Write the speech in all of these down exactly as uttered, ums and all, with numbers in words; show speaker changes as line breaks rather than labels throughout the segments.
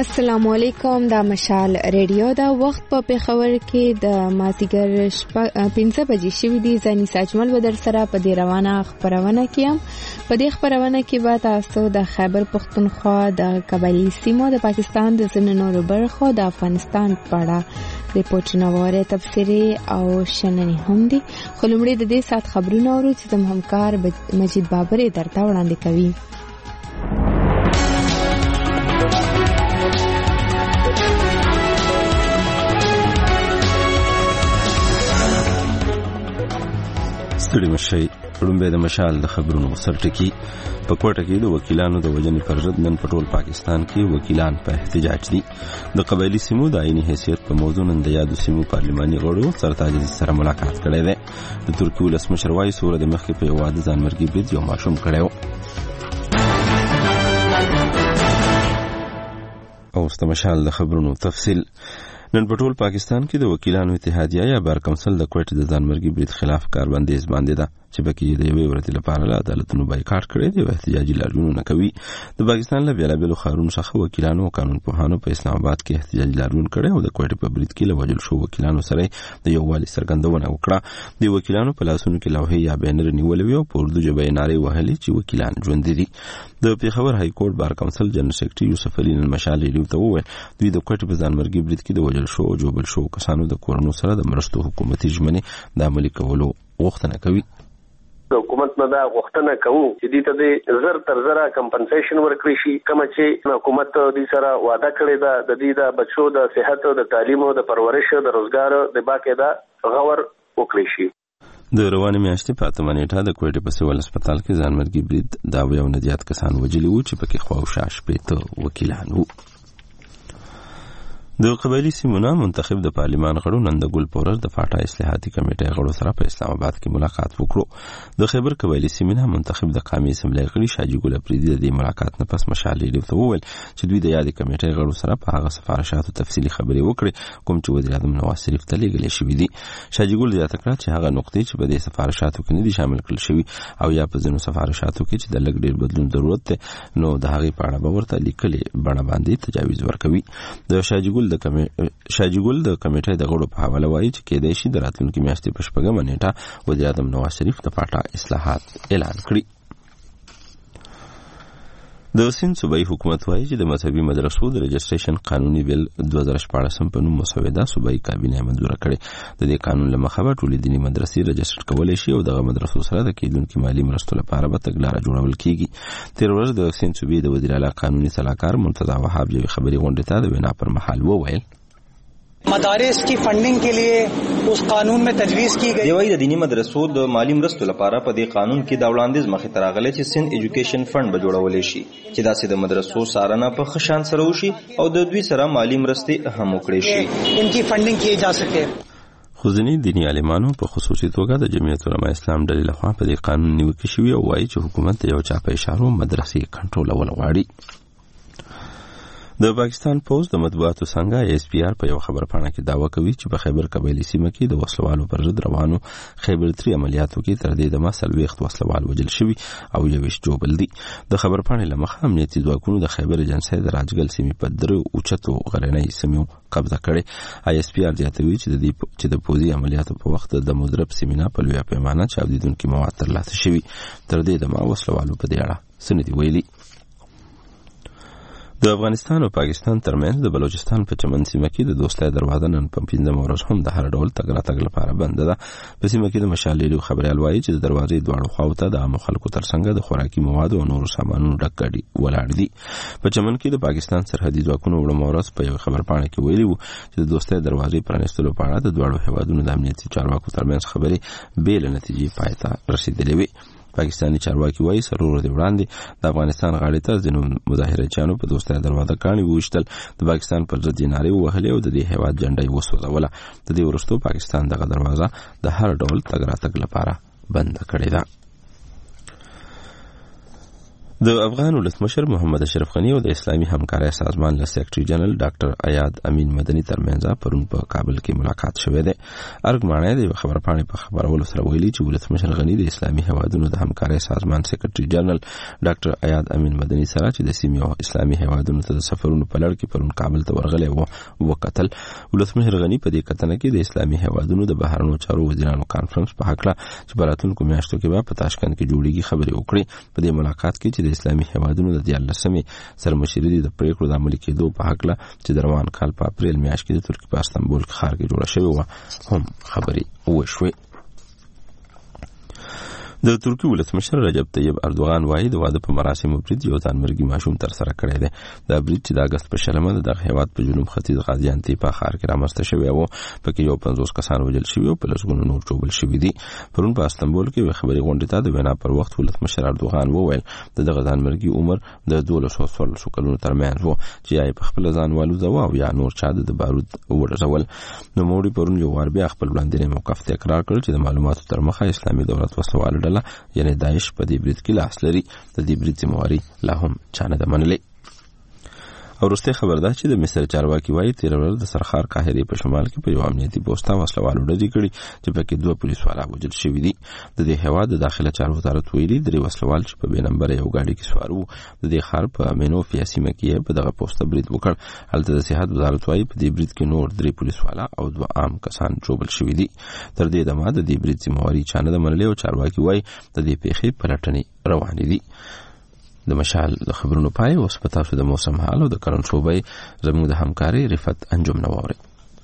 السلام علیکم. دا مشال ریډیو دا وخت په پیښور کې د مازیګر پنځه بجې شوې دي. زنی ساجمل و در سره په دې روانه خبرونه کې هم په دې خبرونه کې به تاسو د خیبر پختونخوا د قبایلی سیمو د پاکستان د ځینو نورو برخو د افغانستان په اړه ریپورټونه واره تبصرې او شننې هم دي. خو لومړی د دې سات خبرونه اورو چې زموږ همکار مجید بابر درته وړاندې کوي.
ستړي مشي لومبه د مشال د خبرونو سرټکی په کوټه کې د وکیلانو د وجنې پر ضد نن په ټول پاکستان کې وکیلان په احتجاج دي. د قبایلی سیمو د عیني حیثیت په موضوع نن د یادو سیمو پارلماني غړو سرتاج سره ملاقات کړی دی. د ترکیې ولسمشر وایي سوره د مخکې په یو واده ځانمرګي برید یو ماشوم کړی و. او ست مشال د خبرونو تفصیل. نن په ټول پاکستان کې د وکیلانو اتحادیه یا بار کونسل د کوټې د ځانمرګي برید خلاف کاربندیز باندې ده چې پکې د یوې ورځې لپاره له عدالتونو بایکاټ کړی دی او احتجاجي لاریونونه کوي. د پاکستان له بیلابیلو ښارونو څخه وکیلانو او قانون پوهانو په اسلام آباد کې احتجاجي لاریون کړی او د کوټې په برید کې له وژل شو وکیلانو سره د یووالي څرګندونه وکړه. د وکیلانو په لاسونو کې لوحې یا بینر نیولې وي او په اردو ژبه یې نارې وهلې چې وکیلان ژوندي دي. د پیښور های کورټ بار کونسل جنرال سیکریټري یوسف علي نن مشال ریډیو ته وویل دوی د کوټې په ځانمرګي برید کې د وژل شو او جوبل شو کسانو د کورونو سره د مرستو حکومتي ژمنې د عملي کولو غوښتنه کوي.
حکومت نه دا غوښتنه کوي چې دې ته د زر تر زره کمپنسیشن ورکړي شي کوم چې حکومت دې سره وعده کړی دا د دې د بچو د صحت او د تعلیم او د پرورش او د روزګار د باقاعده غور وکړي شي.
د روانې میاشتې په اتمه نیټه د کوټې په سیول هسپتال کې ځانمرګي برید دا یو نه زیات کسان وژلي وو چې پکې خوا او شا شپېته وکیلان وو. د قبایلی سیمونه منتخب د پارلمان غړو نن د ګل پورر د فاټا اصلاحاتي کمیټې غړو سره په اسلام آباد کې ملاقات وکړو. د خیبر قبایلی سیمونه منتخب د قومي اسمبلی غړي شاجي ګل افریدي د دې ملاقات نه پس مشال ریډیو ته وویل چې دوی د یادې کمیټې غړو سره په هغه سفارشاتو تفصیلي خبرې وکړې کوم چې وزیر اعظم نواز شریف ته لیږلې شوې دي. شاجي ګل زیاته کړه چې هغه نقطې چې په دې سفارشاتو کې نه دي شامل کړل شوي او یا په ځینو سفارشاتو کې چې د لږ ډېر بدلون ضرورت دی نو د هغې په اړه به ورته لیکلې بڼه باندې تجاویز ورکوي. د شاجي ګل د کمیټې شاجي ګل د کمیټې د غړو په حواله وایي چې کېدای شي د راتلونکي میاشتې په شپږمه نیټه وزیر اعظم نواز شریف د فاټا اصلاحات اعلان کړي. د سیند صوبایي حکومت وایي چې د مذهبي مدرسو د رجسټریشن قانوني بیل دوه زره شپاړسم په نوم مسوده صوبایي کابینه منظوره کړې. د دې قانون له مخه به ټولې دیني مدرسې رجسټر کولی شي او دغه مدرسو سره د کېدونکي مالي مرستو لپاره به تګلاره جوړول کېږي. تېره ورځ د سیند صوبې د وزیر اعلی قانوني سلاکار مرتضی وهاب یوې خبري غونډې ته د وینا پر مهال وویل
مدارس کی فنڈنگ کے لیے اس قانون میں تجویز کی گئی.
دیوی د دینی مدرسو د مالی مرستو لپاره په دې قانون کې دا وړاندیز مخې ته راغلی چې سند ایجوکیشن فند به جوړولی شي چې داسې د مدرسو څارنه په ښه شان سره وشي او د دوی سره مالی مرستې هم وکړی شي
ان کی فنڈنگ کی جا سکے.
خو ځینې دیني عالمانو په خصوصي توګه د جمعیت علماء اسلام ډلې لخوا په دې قانون نیوکې شوي او وایي چې حکومت د یو چا په اشارو مدرسې کنټرولول غواړي. د پاکستان پوز د مطبوعاتو څنګه ایس پی آر په یو خبر پاڼه کې دعوه کوي چې په خیبر قبایلی سیمه کې د وسلوالو پر ضد روانو خیبر تری عملیاتو کې تر دې دمه څلوېښت وسلوال وژل شوي او یویشت جوبل دي. د خبر پاڼې له مخه امنیتي ځواکونو د خیبر ایجنسۍ د راجګل سیمې په درې اوچتو غرنۍ سیمو قبضه کړې. آی ایس پی آر زیاتوي چې د دې چې د پوزي عملیاتو په وخت د مضرب سیمینه په لویه پیمانه چاودیدونکي مواد ترلاسه شوي. تر دې دمه وسلوالو په دې اړه څه نه دي ویلي. د افغانستان او پاکستان ترمنځ د بلوچستان په چمن سیمه کې د دوستۍ دروازه نن په پنځمه ورځ هم د هر ډول تګ راتګ لپاره بنده ده. په سیمه کې د مشال ریډیو خبریال وایي چې د دروازې دواړو خواو ته د عامو خلکو ترڅنګ د خوراکي موادو او نورو سامانونو ډک ګاډي ولاړ دي. په چمن کې د پاکستان سرحدي ځواکونو وړمه ورځ په یو خبرپاڼه کې ویلي وو چې د دوستۍ دروازې پرانیستلو په اړه د دواړو هیوادونو د امنیتي چارواکو ترمنځ خبرې بې له نتیجې پای ته رسېدلې وې. پاکستانی چارواکي وایي څلور ورځې وړاندې د افغانستان غاړې ته ځینو مظاهرچیانو په دوستۍ دروازه کاڼي وویشتل. د پاکستان پر ضد یې نارې ووهلې او د دې هېواد جنډه یې وسوځوله. د دې وروستو پاکستان دغه دروازه د هر ډول تګ راتګ لپاره بنده کړې ده. د افغان ولسمشر محمد اشرف غنی او د اسلامي همکارۍ سازمان له سیکریټري جنرال ډاکټر ایاد امین مدني ترمنځ پرون په کابل کې ملاقات شوې ده. ارګمانه د خبر پاڼې په خبرولو سره ویلي چې ولسمشر غنی د اسلامي هیوادونو د همکارۍ سازمان سیکریټري جنرال ډاکټر ایاد امین مدني سره چې د سیمې او اسلامي هیوادونو ته د سفرونو په لړ کې پرون کابل ته ورغلی وو وکتل. ولسمشر غنی په دې کتنه کې د اسلامي هیوادونو د بهرنیو چارو وزیرانو کانفرنس په حق له چې په راتلونکو میاشتو کې به په تاشکند کې جوړیږي خبرې وکړي. په دې ملاقات کې چې د اسلامي هیوادونو د دیارلسمې سرمشري د پریکړو د عملي کېدو په حق له چې د روان کال په اپریل میاشت کې د ترکیې په استانبول ښار کې جوړه شوې وه هم خبرې وشوې. د ترکیې ولسمشر رجب طیب اردوغان وايي د واده په مراسمو برید یو ځانمرګي ماشوم تر سره کړی دی. دا برید چې د اگست په شلمه د دغه هیواد په جنوب ختیځ غازیانتې په ښار کې رامنځته شوی و، پکې یو پنځوس کسان وژل شوي او په لسګونو نور ژوبل شوي دي. پرون په استانبول کې یوې خبري غونډې ته د وینا پر وخت ولسمشر اردوغان وویل د دغه ځانمرګي عمر د دولسو څوارلسو کلونو ترمنځ و چې یا په خپل ځان والوځاوه او یا نور چا د بارود ورزول. نو موري پرون یو وار بیا خپل وړاندې موقف تکرار کړ چې د معلوماتو تر مخه اسلامي دولت وسوال ډله یعنی داعش په دې برید کې لاس لري. د دې برید ذمہواري لا هم چا نه ده منلې. او وروسته خبر ده چې د مصر چارواکي وايي تیر ورځ د سرخار قاهرې په شمال کې په یو امنیتي پوسټه وسلوالو ډزې کړي چې پکې دوه پولیسوال وژل شوي دي. د دې هیواد د داخله چارو وزارت ویلي درې وسلوال چې په بې نمبره یو ګاډي کې سوار وو د دې ښار په مینوفیا سیمه کې په دغه پوسټه برید وکړ. هلته د صحت وزارت وايي په دې برید کې نور درې پولیسوال او دوه عام کسان ژوبل شوي دي. تر دې دمه د دې برید ذمہواري چا نه ده منلې او چارواکي وايي د دې پیښې پلټنې روانې دي. د مشال د خبرونو پای اوس په تاسو د موسم حال او د کرن شوبې زموږ د همکاري رفت انجم نووري.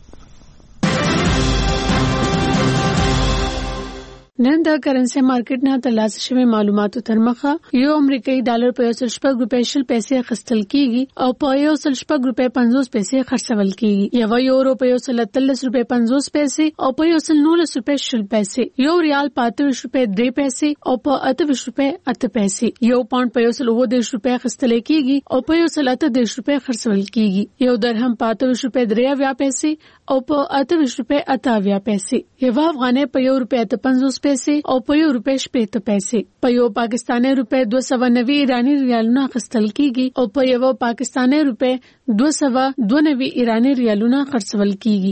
نن د کرنسي مارکیټ نه ترلاسه شوی معلوماتو تر مخه یو امریکایي ډالر په یو سل شپږ روپۍ شل پیسې اخیستل کیږي او په یو سل شپږ روپۍ پنځوس پیسې خرڅول کیږي. یو یورو په یو سل اتلس روپۍ پنځوس پیسې او په یو سل نولس روپۍ شل پیسې، یو ریال په اته ویشت روپۍ درې پیسې او په اته ویشت روپۍ اته پیسې، یو پاونډ په یو سل اووه دېرش روپۍ اخیستل کیږي او په یو سل اته دېرش روپۍ خرڅول کیږي. یو درهم په اته ویشت روپۍ درې اویا پیسې او په اته ویشت روپۍ اته اویا پیسې، یو افغانۍ په یو روپۍ اته پنځوس پیسې او په یو روپۍ شپېته پیسې، په یو پاکستاني روپۍ دوه سوه نوي ایراني ریالونه اخیستل کیږي او په یو پاکستاني روپۍ دوه سوه دوه نوي ایراني ریالونه خرڅول کیږي.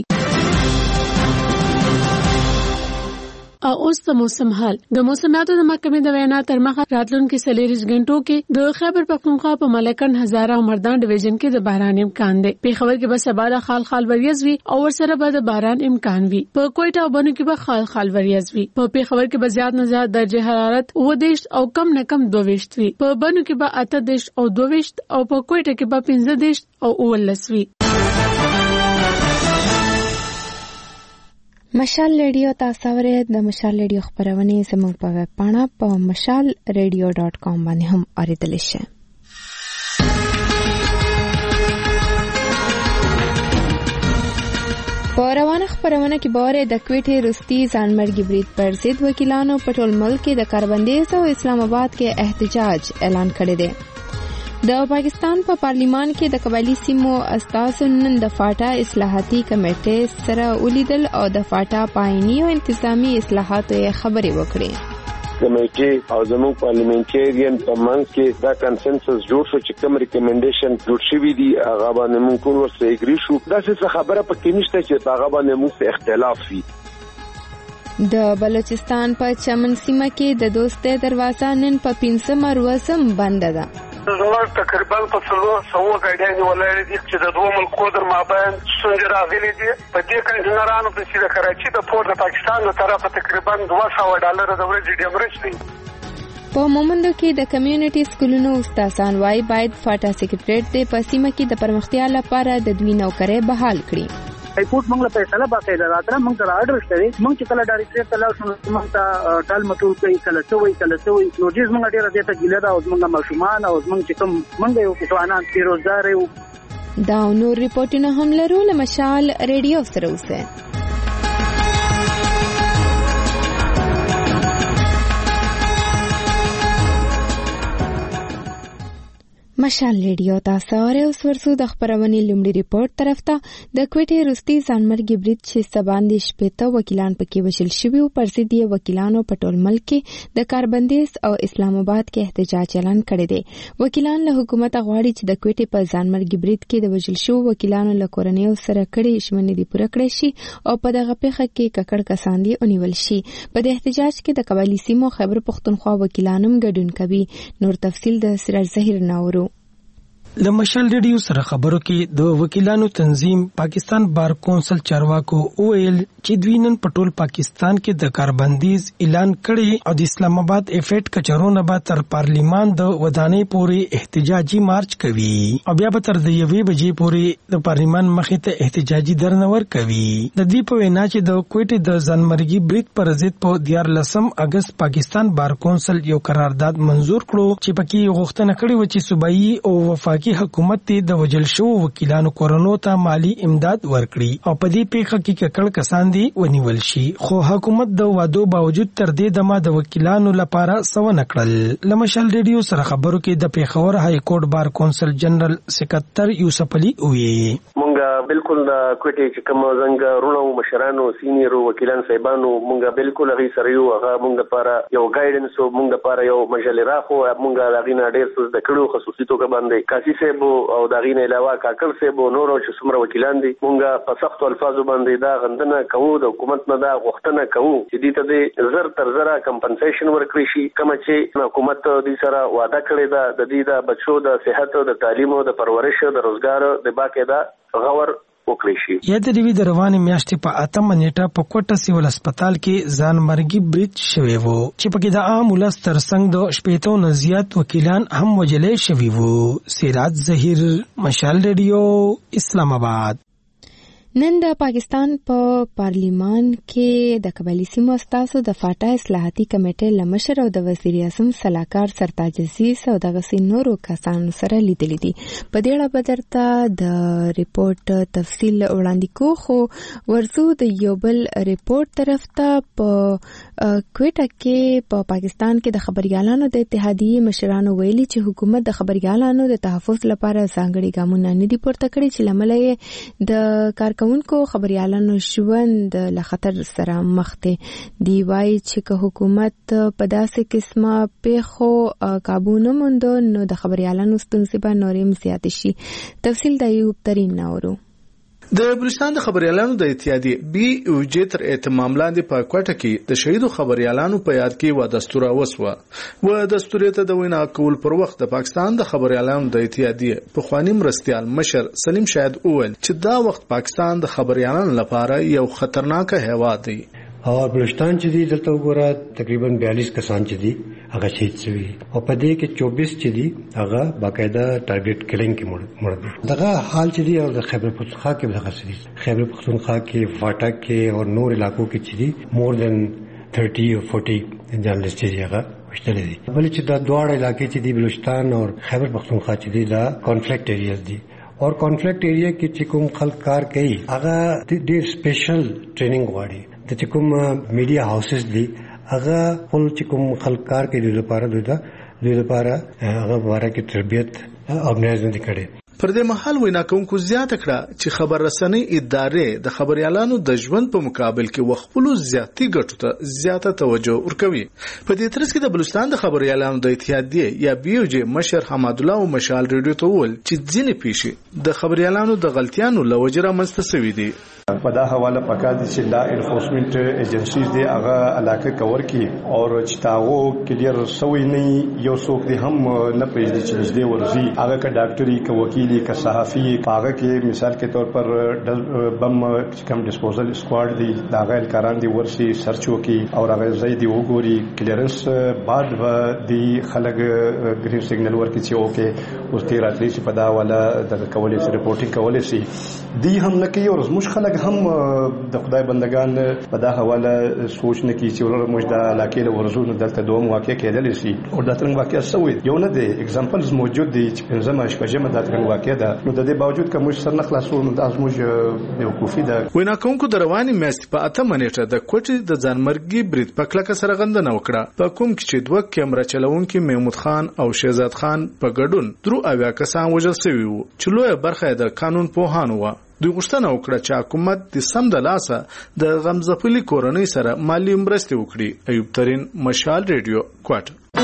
او اوس د موسم حال. د موسمیاتو د محکمې د وینا تر مخه راتلونکي څلوېښت غنټو کې د خیبر پختونخوا په ملکن هزاره او مردان ډیویژن کې د باران امکان دی. په خبر کې به سبا د خال خال وریځ وي او ورسره به د باران امکان وي. په کوټه او بنو کې به خال خال وریځ وي. په پیښور کې به زیات نه زیات درجه حرارت اووه دېرش او کم نه کم دوه ویشت وي. په بنو کې به اته دېرش او دوه ویشت او په کوټه کې به پنځه دېرش او اوولس وي.
مشال ریډیو تاسو ورته د مشال ریډیو خبرونه زموږ په ویب پاڼه په مشال ریډیو ډاٹ کام باندې هم اوریدل شي. په روانه خبرونه کې باره د کوټې روستي ځانمرګي برید پر ضد وکیلانو په ټول ملک کې د کاربندیز او اسلام آباد کې احتجاج اعلان کړی دی. د پاکستان په پا پارلیمان کې د قبایلی سیمو استازو نن د فاټا اصلاحاتي کمیټې سره ولیدل او د فاټا پایني او انتظامی اصلاحاتو خبرې وکړې.
کمیټې او زموږ پارلیمنټریان په منځ کې دا کنسنسس جوړ شو چې کوم ریکمنډیشن جوړ شوی دی هغه باندې موږ ټول ورسره اګری شو. دا څه خبره پکې نشته چې هغه باندې موږ اختلاف وي.
د بلوچستان په چمن سیمه کې د دوستۍ دروازه نن په پنځم ورځم بنده ده.
زموږ تقریبا په څلور سوه ګاډیانې ولاړې دي چې د دوه ملکو در مابین ستونزې راغلي دي. په دې کنټینرانو پسې د کراچي د پورت د پاکستان له طرفه تقریبا دوه سوه ډالره د ورځې ډیمرج دی.
په مومندو کې د کمیونټي سکولونو استادان وايي باید فاټا سیکریټریټ د پسیمه کې د پرمختیا لپاره د دوی نوکرې بحال کړي.
ریپورت موږ له فیصله باقاعده راځره موږ ته آرډر شوی موږ چې کله ډایریکټر ته لاړ شو موږ ته ټال مټول کوي کله څوي کله څوي نو جز موږ ډیره دته ګیله دا او موږ ماشومان او موږ چې کوم موږ یو ځوانان پیروزدار یو.
دا نور ریپورتونه هم لرو له مشال ریډیو سره اوسه. مشال ریډیو تاسو اورئ. اوس ورسو د خبرونې لومړی ریپورت طرف ته. د کوټې روستي ځانمرګي برید چې سباندې شپېته وکیلان پکې وژل شوي او پر ضد یې وکیلانو په ټول ملک کې د کاربندیز او اسلام آباد کې احتجاج اعلان کړی دی. وکیلان له حکومت غواړي چې د کوټې په ځانمرګي برید کې د وژل شوو وکیلانو له کورنیو سره کړي ژمنې دي پوره کړې شي او په دغه پیښه کې ککړ کسان دي ونیول شي. په دې احتجاج کې د قبایلي سیمو خیبر پښتونخوا وکیلان هم ګډون کوي. نور تفصیل د سراج ظهیر ناورو.
له مشال ریډیو سره خبرو کې د وکیلانو تنظیم پاکستان بار کونسل چارواکو ویل چې دوی نن په ټول پاکستان کې د کاربندیز اعلان کړي او د اسلام آباد افیټ کچرونه به تر پارلیمان د ودانۍ پورې احتجاجي مارچ کوي او بیا به تر د یوې بجې پورې د پارلیمان مخې ته احتجاجي درنور کوي. د دې په وینا چې د کوټې د ځانمرګي برید پر ضد په دیارلسم اگست پاکستان بار کونسل یو قرارداد منزور کړو چې پکې غوښتنه کړې و چې صوبایي او وفاقي حکومت ته د وجل شو وکیلانو کورونو ته مالی امداد ورکړي او په دې پیښه کې ککړ کسان دي ونیول شي. خو حکومت د وعدو باوجود تر دې دمه د وکیلانو لپاره څه ونه کړل. لمشل ریډیو سره خبرو کې د پیښور های کورټ بار کونسل جنرال سکرټر یوسف علي وی
مونږه بالکل د کوټې چې کوم څنګه رونو مشرانو سینیرو وکیلان صاحبانو مونږه بالکل هغه سره یو هغه مونږ لپاره یو گایډنس او مونږ لپاره یو مجلې راخو مونږه لاغینه ډېر څه د کړو خصوصي توګه باندې کاسي سیبو او داغینه علاوه کاکل سیبو نورو چې څومره وکیلان دي مونږه په سختو الفاظو باندې دا غندنه کوو د حکومت نه دا غوښتنه کوو چې دې ته د زر تر زره کمپنسیشن ورکړي شي کوم چې حکومت دې سره وعده کړی دا د دې د بچو د صحت او د تعلیم او د پرورش او د روزګار د باقاعده غور وکړي شي.
یا د دې د روانې میاشتې په اتمه نیټه په کوټه سیول هسپتال کې ځانمرګي برید شوی وو چې پکې د عام ولس ترڅنګ د شپېتو نه زیات وکیلان هم وژل شوي وو. سراج ظهیر مشال ریډیو اسلام آباد.
نن د پاکستان په پارلیمان کې د قبایلي سیمو استازو د فاټا اصلاحاتي کمیټې لمشر او د وزیر اعظم سلاکار سرتاج عزیز او د غسي نورو کسانو سره لیدلې دي. په دې اړه به درته د ریپورت تفصیل وړاندې کوو خو ورسو د یو بل ریپورت طرف ته. په کوټه کې په پاکستان کې د خبريالانو د اتحادیې مشرانو ویلي چې حکومت د خبريالانو د تحفظ لپاره ځانګړي ګامونه نه دي پورته کړي چې لامل یې د کار کوونکو خبريالانو ژوند له خطر سره مخ دي. دی وايي چې حکومت په داسې قسمه پیښو قابو نه موند نو د خبريالانو ستونزې به نورې زیات شي. تفصیل د ایوب ترین ناورو.
د بلوچستان د خبريالانو د اتحادیې بي او جی تر اهتمام لاندې په کوټه کې د شهیدو خبريالانو په یاد کې و دستور وسوه و دستور ته د وینا کول پر وخت د پاکستان د خبريالانو د اتحادیې په خواني مرستيال مشر سلیم شاهد اول چې دا وخت پاکستان د خبريالانو لپاره یو خطرناک هیواد دی.
او بلوچستان چې دی دلته وګوره تقریبا بیالیس کسان چې دي هغه شهید شوي او په دې کې چوبیس چې دي هغه باقاعده ټارګټ کلینګ کې مړ دي. دغه حال چې دی او د خیبر پختونخوا کې دغه شدي خیبر پختونخوا کې فاټا کې او نور علاقو کې چې دي مور دن thirty or forty جرنالست چې هغه وشتل دي. بل چې دا دواړه علاقې چې دي بلوچستان او خیبر پختونخوا چې دي دا کانفلکټ ایریاز دي اور کانفلکټ ایریا کې چې کوم خلک کار کوي هغه ډېر سپیشل ټریننګ غواړي. د چې کوم میډیا هاوسز دي هغه خپل چې کوم خلک کار کوي د لپاره د لپاره هغه واره کې تربیت اورګنایز نه کړي.
پر دې محل وینا کوونکو زیاته کړه چې خبر رسنۍ ادارې د خبريالانو د ژوند په مقابل کې وخپلو زیاتې ګټو ته زیاته توجه ورکوي. په دې ترڅ کې د بلوچستان د خبريالانو د اتحادیې یا بي او جی مشر حمد الله او مشال ریډیو ته ول چې ځینې پیښې د خبريالانو د غلطیانو لوجره منستسوي دي.
په دا حواله پکار دي چې لا انفورسمنت ایجنسیز دي هغه علاقه کور کی او چې تاغو کلیر سوی نه یو څوک دي هم نه پېژني چې نږدې ورزي هغه کا ډاکټري کا وکیلی کا صحافي هغه کې مثال کے طور پر بم کم ډسپوزل سکواډ دي دا غیر کاران دي ورسي سرچ وکي او هغه زیدي وګوري کلیرنس بعد و دي خلک گرین سیګنل ورکي چې اوکې اوس تیر اتلی چې په دا حواله د کولې سره ریپورتینګ کولې سي دي هم نه کوي او زموږ خلک خلک هم د خدای بندگان په دا حواله سوچ نه کوي چې ورته موږ د علاقې له ورزو نه دلته دوه واقع کېدل شي او دا څنګه واقع شوی یو نه دی اگزامپلز موجود دي چې پنځمه شپږمه دا څنګه واقع ده نو د دې باوجود کوم سر نه خلاصو نو دا زموږ یو کوفي ده
وینا کوونکو د رواني میاشتې په اتمه نیټه د کوټې د ځانمرګي برید په کلکه سره غندنه وکړه په کوم کې چې دوه کیمرا چلوونکي محمود خان او شهزاد خان په ګډون درو اویا کسان وژل شوي وو چې لویه برخه د قانون پوهانو وو دوی غوښتنه وکړه چې حکومت د سم د لاسه د غمزپلي کورنۍ سره مالی مرستې وکړي. ایوب ترين، مشال ریډیو، کوټه.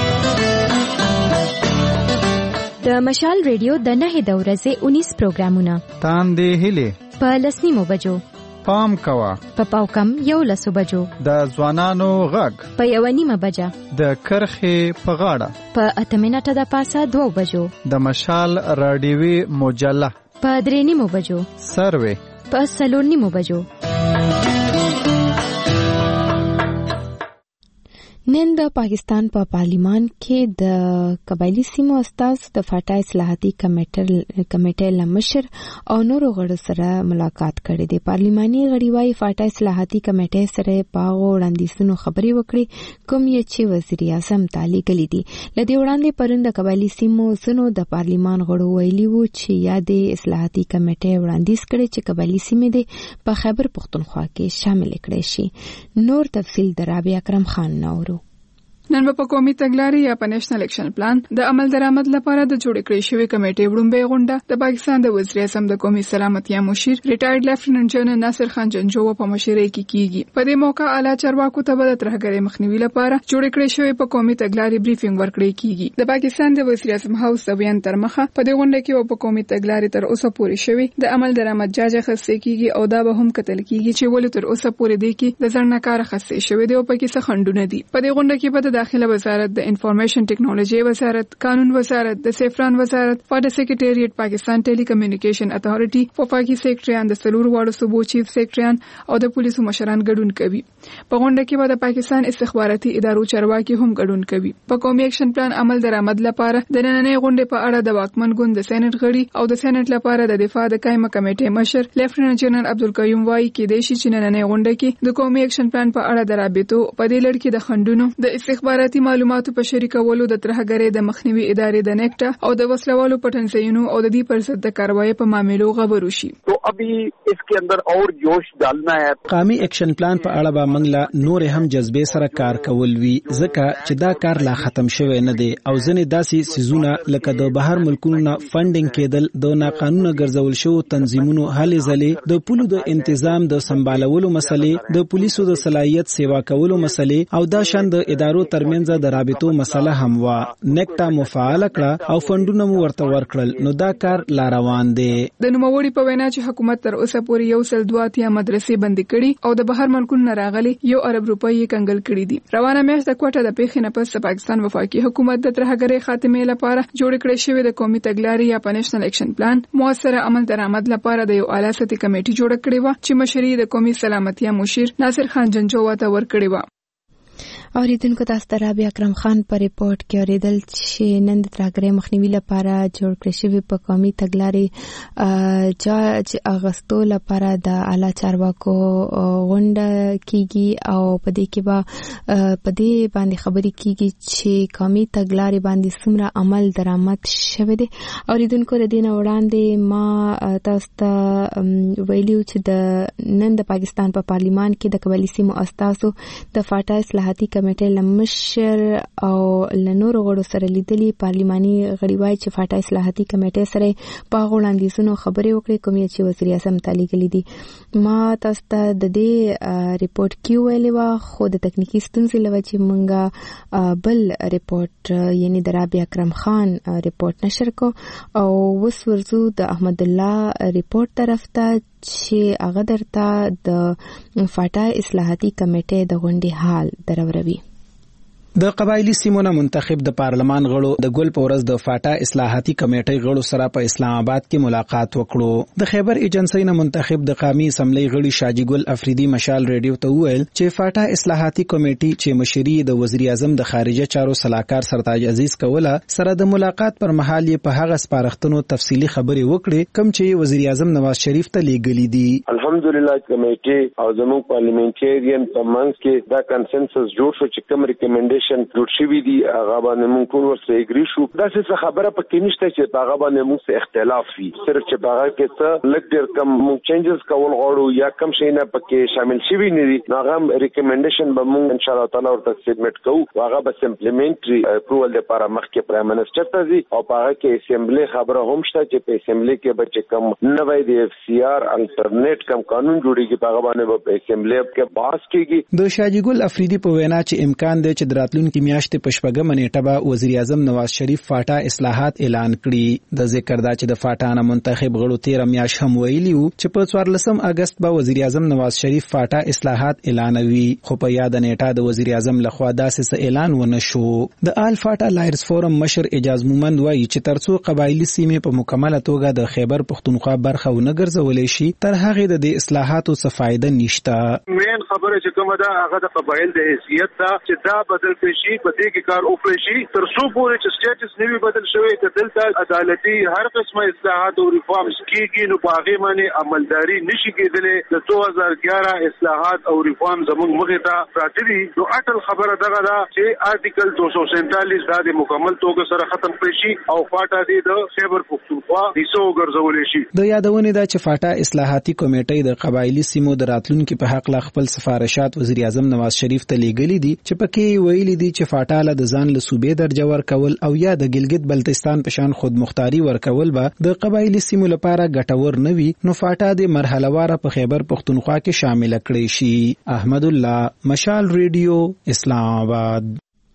د مشال ریډیو د نه د ورځې اونیس پروګرامونه
تان دې هله
په لسنیمو بجو
پام کوا
په پاوکم یو لسو بجو
د ځوانانو غږ
په یو نیمه بجه
د کرخې په غاړه
په اتمنټه د پاسه دوه بجو
د مشال رادیوي مجله
په درې نیمو بجو
سروي
په څلور نیمو بجو.
نن د پاکستان په پا پارلیمان کې د قبایلی سیمو استازو د فاټا اصلاحاتي کمیټې لمشر او نورو غړو سره ملاقات کړې ده. پارلیماني غړي وايي فاټا اصلاحاتي کمیټې سره پاغو وړاندیزونو خبري وکړي کوم یې چې وزیر اعظم تعالی کړي دي. لدې وړاندې پرون د قبایلی سیمو سنو د پارلیمان غړو ویلي وو چې یادې اصلاحاتي کمیټې وړاندیز کړي چې قبایلی سیمې د په خیبر پختونخوا کې شامل کړي شي. نور تفصیل د رابعه اکرم خان نورو.
نن په قومي تګلارې یا په نېشنل اکشن پلان د عمل درآمد لپاره د جوړ کړې شوی کمیټې وړاندې غونډه د پاکستان د وزیر اعظم د قومي سلامتیا مشیر ریټایرډ لیفټیننټ جنرال ناصر خان جنجو په مشرۍ کې کیږي. په دې موقع اعلی چارواکو ته د ترهګرۍ مخنیوي لپاره جوړ کړې شوی په قومي تګلارې بریفینګ ورکړې کیږي. د پاکستان د وزیر اعظم هاوس د بیان تر مخه په دې غونډه کې په قومي تګلارې تر اوسه پورې شوی د عمل درآمد جاجه خسته کیږي او دا به هم کتل کیږي چې ولې تر اوسه پورې دی کې د ځړنکار خسته شوی دی او په کې څه خندونه دي. په دې غونډه کې په داخله وزارت د انفارمیشن ټیکنالوژي وزارت، قانون وزارت، د سیفران وزارت، فاډ سیکریټریټ، پاکستان ټیلی کمیونیکیشن اتھارټي، وفاقي سیکریټریان، د سلور واړو صوبو چیف سیکریټریان او د پولیسو مشران ګډون کوي. په غونډه کې به د پاکستان استخباراتي ادارو چارواکي هم ګډون کوي. په قومي اکشن پلان عمل درآمد لپاره د نننۍ غونډې په اړه د واکمن ګوند د سېنات غړي او د سېنات لپاره د دفاع د قائمه کمیټې مشر لیفټیننټ جنرال عبدالقیوم وايي کې د شي چې نننۍ غونډه کې د قومي اکشن پلان په اړه د رابطو په دې لړ کې د خندونو د استخباراتي معلوماتو په شریکولو د ترهګرۍ د مخنیوي ادارې د نیکټا او د وسلوالو پټنځایونو او د دې پر ضد د کاروایی په معاملو خبرو شي.
تو ابھی اس کے اندر اور جوش ڈالنا ہے.
قومي اکشن پلان په اړه به منګلا نور هم جذبې سره کار کول وی ځکه چې دا کار لا ختم شوی نه دی او ځنې داسې سيزونه لکه د بهر ملکونو نه فندینګ کېدل، د ناقانونه ګرځول شو تنظیمونو هلې ځلې، د پولو د تنظیم د سمبالولو مسلې، د پولیسو د صلاحیت سیوا کولو مسلې او دا شان د ادارو ترمنځ د رابطو مسله هم وا. نیکټا مفعال کړه او فندونه مو ورته ورکړل، نو دا کار لا روان دی.
د نوموړي په وینا چې حکومت تر اوسه پورې یو سل دوه اتیا مدرسې بندي کړي او د بهر ملکونو راغلي یو ارب روپۍ کنګل کړي دي. روانه میاشت د کوټه د پیښې نه پس پاکستان وفاقي حکومت د ترهګرۍ خاتمې لپاره جوړ کړی شوی د قومي تګلارې یا په نېشنل اکشن پلان موثر عمل درآمد لپاره د یو اعلی سطحي کمیټې جوړ کړې و چې مشري د قومي سلامتیا مشیر ناصر خان جنجو ته ورکړې و.
اوریدونکو تاسو ته رابعه اکرم خان په ریپورت کې اوریدل چې نن د ترهګرۍ مخنیوي لپاره جوړ کړی شوی په قومي تګلارې جاج اغستو لپاره د اعلی چارواکو غونډه کیږي او په دې کې به په دې باندې خبرې کیږي چې قومي تګلارې باندې څومره عمل درآمد شوی دی. اوریدونکو د دې نه وړاندې ما تاسو ته ویلو چې د نن د پاکستان په پا پارلیمان کې د قبایلی سیمو استازو د فاټا اصلاحاتي کمیټې لمشر او لنور غړو سره لیدلي. پارلیماني غړي وايي چې فاټا اصلاحاتي کمیټې سره په وړاندیزونو خبرې وکړي کوم چې وزیر اعظم تعالی کړي دي. ما تاسو ته د دې ریپورت کې ویلي و خو د تکنیکی ستونزې لوي چې مونږه بل ریپورت یعنی د رابعه اکرم خان ریپورت نشر کو او وس ورزو د احمد الله ریپورت طرف ته چې هغه درته د فاټا اصلاحاتي کمیټې د غونډې حال دروروي.
د قبایلی سیمونو منتخب د پارلمان غړو د ګل په ورځ د فاټا اصلاحاتي کمیټې غړو سره په اسلام آباد کې ملاقات وکړو. د خیبر ایجنسی نه منتخب د قومي اسمبلی غړي شاجي ګل افریدي مشال ریډیو ته وویل چې فاټا اصلاحاتي کمیټې چې مشري د وزیر اعظم د خارجه چارو صلاحکار سرتاج عزیز کوله سره د ملاقات پر مهال یې په هغه سپارښتنو تفصیلی خبرې وکړې کوم چې وزیر اعظم نواز شریف ته لیږلي دي.
الحمد
الحمدلله کمیټه او زموږ پارلیمنټریان په منځ کې دا کنسنسس جوړ شو چې کوم ریکمنډیشن جوړ شوی دی هغه باندې موږ ټول ورسره اګری شو. دا څه خبره پکې نشته چې هغه باندې موږ سره اختلاف وي، صرف چې هغه کې څه لږ ډېر کم موږ چینجز کول غواړو یا کم شي نه پکې شامل شوی نه دي. هغه ریکمنډیشن به موږ ان شاء الله تعالی ورته سبمټ کوو، هغه به سمپلیمنټري اپروول لپاره مخکې پرایم منسٹر ته ځي او هغه کې اسمبلی خبره هم شته چې په اسمبلی کې به چې کم نوې دی اف سی آر الټرنیټ کم قانون جوړیږي هغه باندې په اسمبلی کې باس کیږي.
د شاجی ګل افریدي په وینا چې امکان دی چې دراتلونکو میاشتې په شپږم نیټه به وزیر اعظم نواز شریف فاټا اصلاحات اعلان کړي. د ذکر دا چې د فاټا نه منتخب غړو تیر میاشت هم ویلي وو چې په څوارلسم اگست به وزیر اعظم نواز شریف فاټا اصلاحات اعلانوي، خو په یاد نیټه د وزیر اعظم لخوا داسې اعلان ونه شو. د آل فاټا لایرز فورم مشر اجاز مومند وایي چې ترڅو قبایلی سیمې په مکمله توګه د خیبر پختونخوا برخه ونه ګرځولې شي تر هغه د اصلاحاتو څخه فائدہ نشته.
مین خبره چې کومه ده هغه د قبایل د حیثیت ده چې دا بدل شي، په دې کې کار وکړي شي ترڅو پورې چې سټیټس نوی بدل شوی ته دلته عدالتي هر قسمه اصلاحات او ریفارمز کیږي نو په هغه باندې عملداري نشي کېدلې. د دوه هزار اګیاره اصلاحات او ریفارم زموږ مخې ته پراته دي. نو اټل خبره دغه ده چې آرټیکل دو سو سینتالیس دا د مکمل توګه سره ختم کړي شي او فاټا دې د خیبر پختونخوا حصو ګرځولې شي.
د یادونه ده چې فاټا اصلاحاتي کمیټې د قبایلی سیمو د راتلونکو په حق لا خپل سفارشات وزیر اعظم نواز شریف ته لیږلي دي چې پکې ویلي دي چې فاټا له د ځان له صوبې درجه ورکول او یا د ګلګت بلتستان په شان خود مختاری ورکول به د قبایلی سیمو لپاره ګټور نه وي، نو فاټا د مرحله واره په خیبر پختونخوا کې شامل کړي شي. احمد الله، مشال ریډیو، اسلام آباد.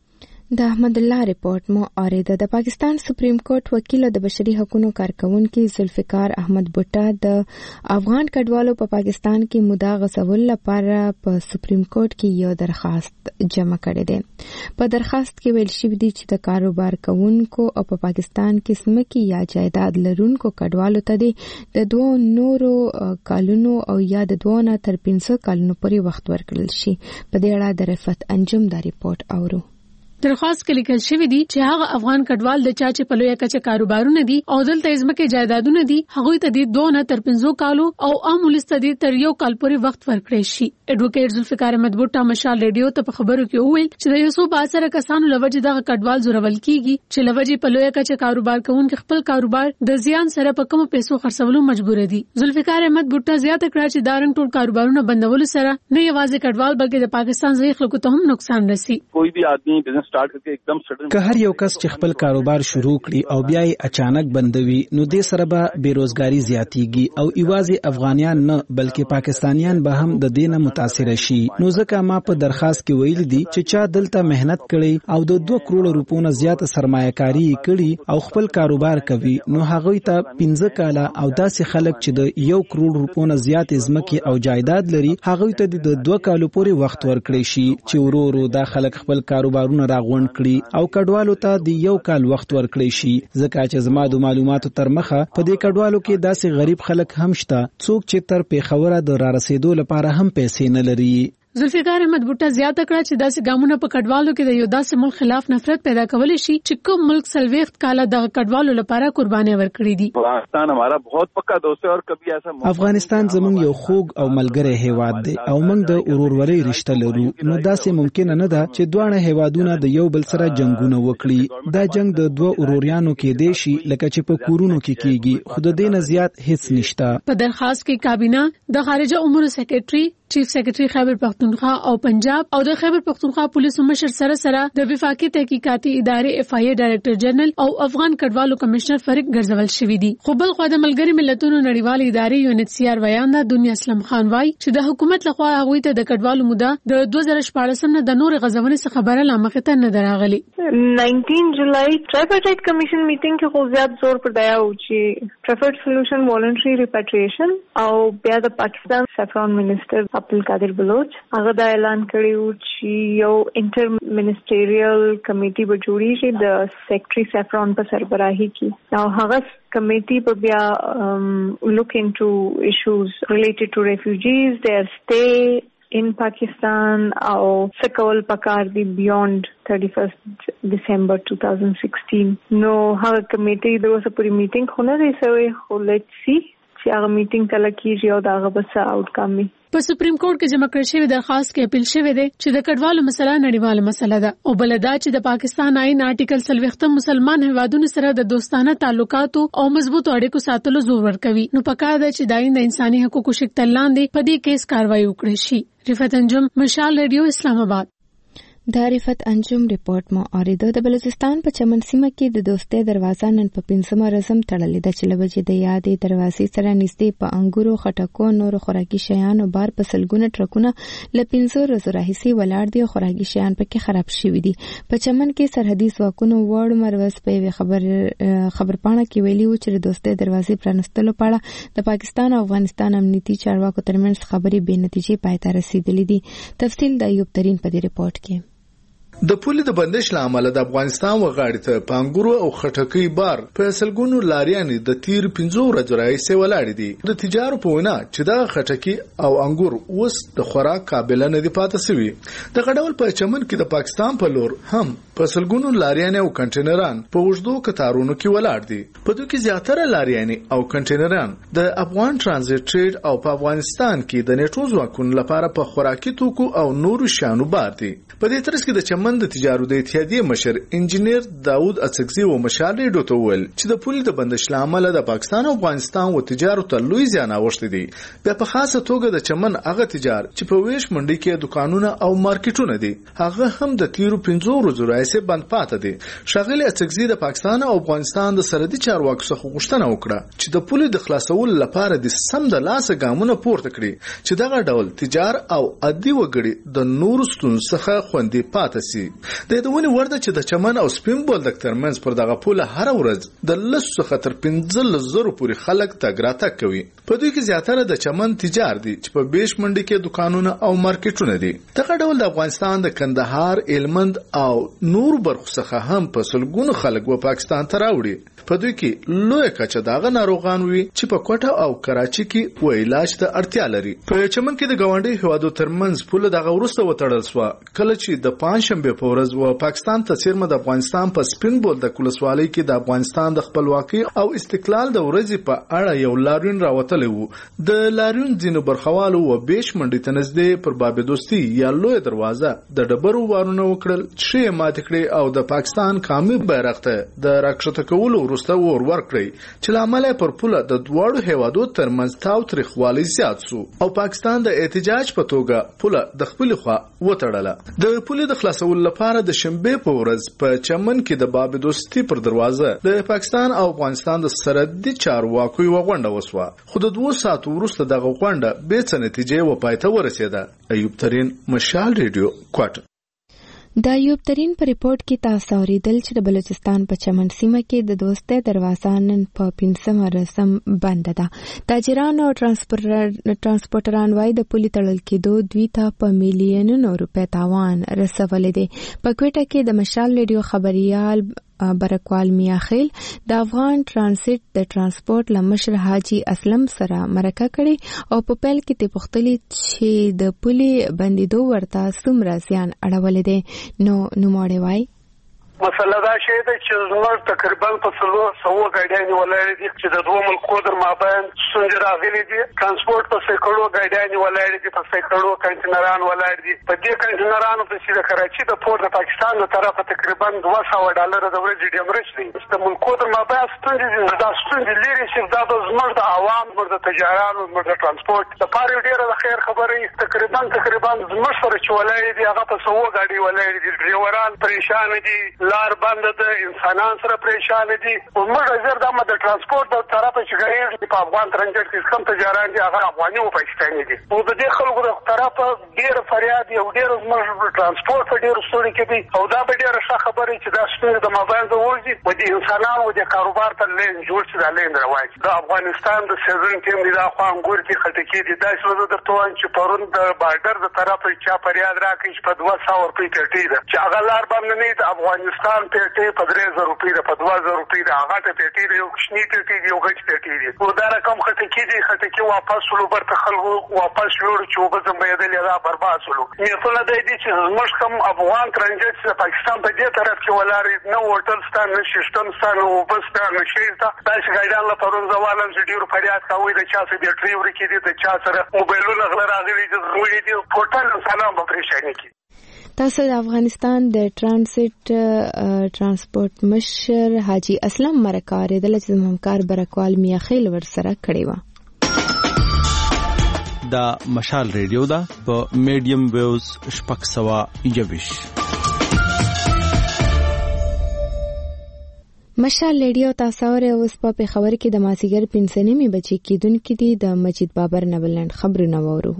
د احمد الله ریپورت مو اوریده. د پاکستان سپریم کورټ وکیل او د بشري حقوقو کارکونکو ذوالفقار احمد بوټا د افغان کډوالو په پاکستان کې مدعا غوښتل لپاره په سپریم کورټ کې یو درخواست جمع کړی دی. په درخواست کې ویل شوی دی چې د کاروبار کوونکو او په پاکستان کې سمکی یا جایداد لرونکو کډوالو ته د دوه نورو کالونو او یا د دوه نه تر پنځه کالونو پورې وخت ورکړل شي. په دې اړه د رفعت انجم دا ریپورت اورو.
درخواست کې لیکل شوی دی چې هغه افغان کډوال د چا چې په لویه کچه کاروبارونه دي او دلته ځمکې جایدادونه دي هغه ته د دوه نه تر پنځه کالو او عام ولست دي تر یو کال پورې وخت ورکړي شي. اډوکیټ ذوالفقار احمد بوټا مشال ریډیو ته په خبرو کې وویل چې د یوسو باسره کسانو لوجه دغه کډوال زورول کیږي چې لوجه په لویه کچه کاروبار کوونکي خپل کاروبار د زیان سره په کم پیسو خرڅولو مجبور دي. ذوالفقار احمد بوټا زیاته کړه چې دارن ټول کاروبارونه بندول سره نه یوازې کډوال بلکې د پاکستان ځای خلکو ته هم نقصان رسي.
کوئی بھی آدمی بزنس سٹارٹ کرके एकदम
که هر یو کس چې خپل کاروبار شروع کړي او بیا یې اچانک بندوي نو د سره به بیروزګاری زیاتیږي او ایوازي افغانیان نه بلکې پاکستانیان به هم د دینه متاثر شي. نو ځکه ما په درخواست کې ویل دي چې چا دلته مهنت کړي او د دوه کروڑ روپونو زیات سرمایه کاری کړي او خپل کاروبار کوي نو هغه ته پنځه کاله او داسې خلک چې د یو کروڑ روپونو زیات ځمکې او جایداد لري هغه ته د دوه کالو پورې وخت ورکړي شي چې ورو ورو دا خلک خپل کاروبارونه راغونډ کړي او کډوالو ته د یو کال وخت ورکړي شي. ځکه چې زما د معلوماتو تر مخه په دې کډوالو کې داسې غریب خلک هم شته څوک چې تر پیښوره د را رسیدو لپاره هم پیسې نه لري.
ذوالفقار احمد بوټا زیاته کړه چې داسې ګامونه په کډوالو کې د یو داسې ملک خلاف نفرت پیدا کولی شي چې کوم ملک سلويخت کاله د کډوالو لپاره قرباني ورکړي دي.
افغانستان हमारा बहुत पक्का दोस्त है और कभी ऐसा
افغانستان زموږ یو خوږ او ملګری هیواد دی او موږ د ورورولۍ رشتہ لرو. نو داسې ممکن نه ده چې دوه هیوادونه د یو بل سره جنگونه وکړي. دا جنگ د دوه وروريانو کې دی شي لکه چې په کورونو کې کیږي خو د دې نه زیات هیڅ نشته.
په درخواست کې کابینه د خارجه امور سیکریټري چیف سیکریټري خیبر پختونخوا او پنجاب او د خیبر پختونخوا پولیس مشر سره سره د وفاقي تحقیقاتي ادارې اف آی ای ډایریکټر جنرال او افغان کډوالو کمشنر فریق ګرځول شوی دي. خو بل خو د ملګری ملتونو نړیوال ادارې یو ان ایچ سی آر ویاندا دنیا اسلام خان وای چې د حکومت لخوا هغه ته د کډوالو موده د دوه زره شپږ نه د نور غزونې څخه خبره لامخه ته نه دراغلي.
نولس جولای ټرایپارټایټ کمیشن میټینګ کې خو زیات زور پر دیا و چې پریفرډ سولوشن والنټری ریپاټریشن او بیا د پاکستان سفران منسٹر عبدالقادر بلوچ هغه دا اعلان کړی و چې یو انټر منسټریال کمیټي به جوړیږي د سیکریټري سفران په سربراهي کې او هغه کمیټي په بیا look into issues related to refugees, their stay in Pakistan او سکول پکار دی beyond thirty-first December twenty sixteen. نو هغه کمیټي دغه پوری میټینګ خونه دی سوی خو let's see چې هغه میټینګ کله کیږي او دا هغه بس آوټ کم وي.
په سپریم کورټ کې جمع کړی شوی درخواست کې اپیل شوی دی چې د کډوالو مسله نړیواله مسله ده او بلدا چې د پاکستان آئین آرټیکل څلوېښتم مسلمان هیوادونو سره د دوستانه تعلقاتو او مضبوط اړیکو ساتلو زور ورکوي. نو پکار ده چې د آئین د انساني حقوقو شکل لاندې په دې کیس کاروایی وکړي شي. رفعت انجم، مشال ریډیو، اسلام آباد.
د رفعت انجم ریپورت مو اوریدو. د بلوچستان په چمن سیمه کې د دوستۍ دروازه نن په پنځمه رسم تړلې ده چې لوجې د یادې دروازې سره نږدې په انګورو، خټکو، نورو خوراکي شیانو بار په سلګونه ټرکونه له پنځو ورځو راهیسې ولاړ دي او خوراکي شیان پکې خراب شوي دي. په چمن کې سرحدي ځواکونو وړ مروز په یوې خبر خبرپاڼه کې ویلي و چې د دوستۍ دروازې پرانستلو په اړه د پاکستان او افغانستان امنیتي چارواکو ترمنځ خبرې بې نتیجې پای ته رسیدلې دي. تفصیل د ایوب ترین په دې ریپورت کې.
د پولې د بندش لامل د افغانستان وغاړې ته پانګورو او خټکۍ بار په سلګونو لاریانې د تیر پنځو ورځو راهیسې ولاړې دي. د تجارو په وینا چې دا خټکۍ او انګور اوس د خوراک قابل نه دي پاتې شوي. د غډول په چمن کې د پاکستان په لور هم په سلګونو لاریانې او کنټینران په وژدو کتارونو کې ولاړ دي. په دوی کې زیاتره لاریانې او کنټینران د افغان ترانزیت ټریډ او په افغانستان کې د نیټو ځواکونو لپاره په خوراکي توکو او نورو شیانو بار دي. په دې ترڅ کې د چمن د تجارت د اتحادیې مشر انجینیر داوود اڅکزي و مشال ریډیو ته ویل چې د پولې د بندش لامل د پاکستان او افغانستان و تجارت ته لوی زیان اوښتي دي. بیا په خاصه توګه د چمن هغه تجار چې په ویش منډي کې دکانونه او مارکیټونه دي هغه هم د تیرو پنځو ورځو راهیسې بند پاتې دي. ښاغلي اڅکزي د پاکستان او افغانستان د سرحدي چارواکو څخه غوښتنه وکړه چې د پولې د خلاصولو لپاره د سم د لاسه ګامونه پورته کړي چې دغه ډول تجار او عادي وګړي د نورو ستونزو څخه خوندي پاتې شي. د دونه ورده چې د چمن او سپین بولدک ترمنځ پر دغه پوله هر ورځ د لس څخه تر پنځلس زرو پورې خلک تګ راتګ کوي. په دوی کې زیاتره د چمن تجار دي چې په بیش منډي کې دکانونه او مارکیټونه دي. دغه ډول د افغانستان د کندهار، هلمند او نور برخو څخه هم په سلګونو خلک و پاکستان ته راوړي. په دوی کې لوی کچه دغه ناروغان وي چې په کوټه او کراچي کې و علاج ته اړتیا لري. په چمن کې د ګاونډي هیوادو ترمنځ پوله دغه ورسته وتړل شو کله چې د پنځشنبه په ورځ و پاکستان ته څیرمه د افغانستان په سپین بولدک ولسوالۍ کې د افغانستان د خپلواکۍ او استقلال د ورځې په اړه یو لاریون راوتلی و. د لاریون ځینو برخوالو و بیش منډي ته نږدې پر باب دوستي یا لوی دروازه د ډبرو وارونه وکړل چې ماته کړې او د پاکستان قومي بیرغ ته د راکښته کولو وروسته ور ورکړي چې لامل پر پوله د دواړو هیوادو ترمنځ تاو تریخوالی زیات شو او پاکستان د احتجاج په توګه پوله د خپل خوا وتړله. د پولې د خلاصولو لپاره د شنبه په ورځ په چمن کې د باب دوستي پر دروازه د پاکستان او افغانستان د سرحدي چارواکو یو غونډه وسوه. خو د دوه ساعتو وروسته دغه غونډه به څه نتیجې و پای ته ورسېده. ایوب ترین، مشال ریډیو، کوټه.
د ایوب ترین په ریپورت کې تاسو اوریدل چې د بلوچستان په چمن سیمه کې د دوستۍ دروازه نن په پنځمه رسم بند ده. تاجران او ترانسپورټران وايي د پولې تړل کېدو دوی ته په میلیونونو روپۍ تاوان رسولی دی. په کوټه کې د مشال ریډیو خبريال برکوال میاخیل د افغان ترانزیت د ترانسپورت لمشر حاجی اسلم سره مرکه کړي او په پیل کې ته پختلی چې د پولې بندیدو ورته څومره زیان اړولې دي. نو نوموړی وایي
مسله دا شی ده چې زموږ تقریبا په څلور سوه ګاډیانې ولاړې دي چې د دوه ملکو در مابین ستونزې راغلي دي. ترانسپورټ په سیکړو ګاډیانې ولاړې دي، په سیکړو کنټینران ولاړ دي. په دې کنټینرانو پسې د کراچي د پورت د پاکستان له طرفه تقریبا دوه سوه ډالره د ورځې ډیمرج دی. د ملکو در مابین ستونزې دي. دا ستونزې لري چې دا به زموږ د عوام، زموږ د تجارانو، زموږ د ترانسپورټ لپاره ډېره د خیر خبرې. تقریبا تقریبا زموږ سره چې ولاړې دي هغه په سوه ګاډۍ ولاړې دي. ډریوران پریشان دي، لار بند ده، انسانان سره پریشان دي. موږ زر د د ترانسپورت د طرفه چې غیر په افغان ترانزیت کې کوم تجاران دي هغه افغاني او پاکستاني دي. او د دې خلکو د طرفه ډیر فریاد یو ډیر زموږ ترانسپورت ډیر ستونزې کې دي او دا به ډیره ښه خبره چې دا ستونزې د مابین ته ورځي او د انسانانو د کاروبار ته لین جوړ شي. دا لین روایت د افغانستان د سیزن ټیم دی، دا خو انګور کې خټکي دي. دا څه د درته وایم چې پرون د بارډر د طرفه چا فریاد راکړي چې په دوه سوه روپۍ کټي ده چې هغه لار باندې نه د افغانستان پاکستان پیټې په درې زره روپۍ ده، په دوه زره روپۍ ده. هغه ته پیټې ده، یو کوچني پیټې دي، یو غټ پیټې دي. نو دا رقم خټکي دي، خټکي واپس شولو، برته خلکو واپس شوړو چې اوبه زمبېدلې دا برباد شولو. نیتونه دی دي چې زموږ کوم افغان ترنجټ چې پاکستان په دې طرف کې ولاړ نه هوټل ستا نه سیسټم ستا نه اوبه ستا نه شی ستا. داسې ګایډان له پرون زه والم چې ډېرو فریاد کوئ د چا څه بیټرۍ ورکې دي، د چا سره موبایلونه غله راغلي دي، زموږ دي ټوټل انسانان به پریشاني کړي.
تاسو د افغانستان د ټرانزیت ترانسپورت مشر حاجی اسلم مرکه اورېدله چې زموږ همکار برکوال میا خیل ورسره کړې وه.
دا مشال ریډیو ده په میډیم ویوز شپږ سوه یوویش.
مشال ریډیو تاسو اورئ. اوس په پېښور کې د مازدیګر پنځه نیمې بجې کېدونکي دي. د مجید بابر نبلند خبرونه واورو.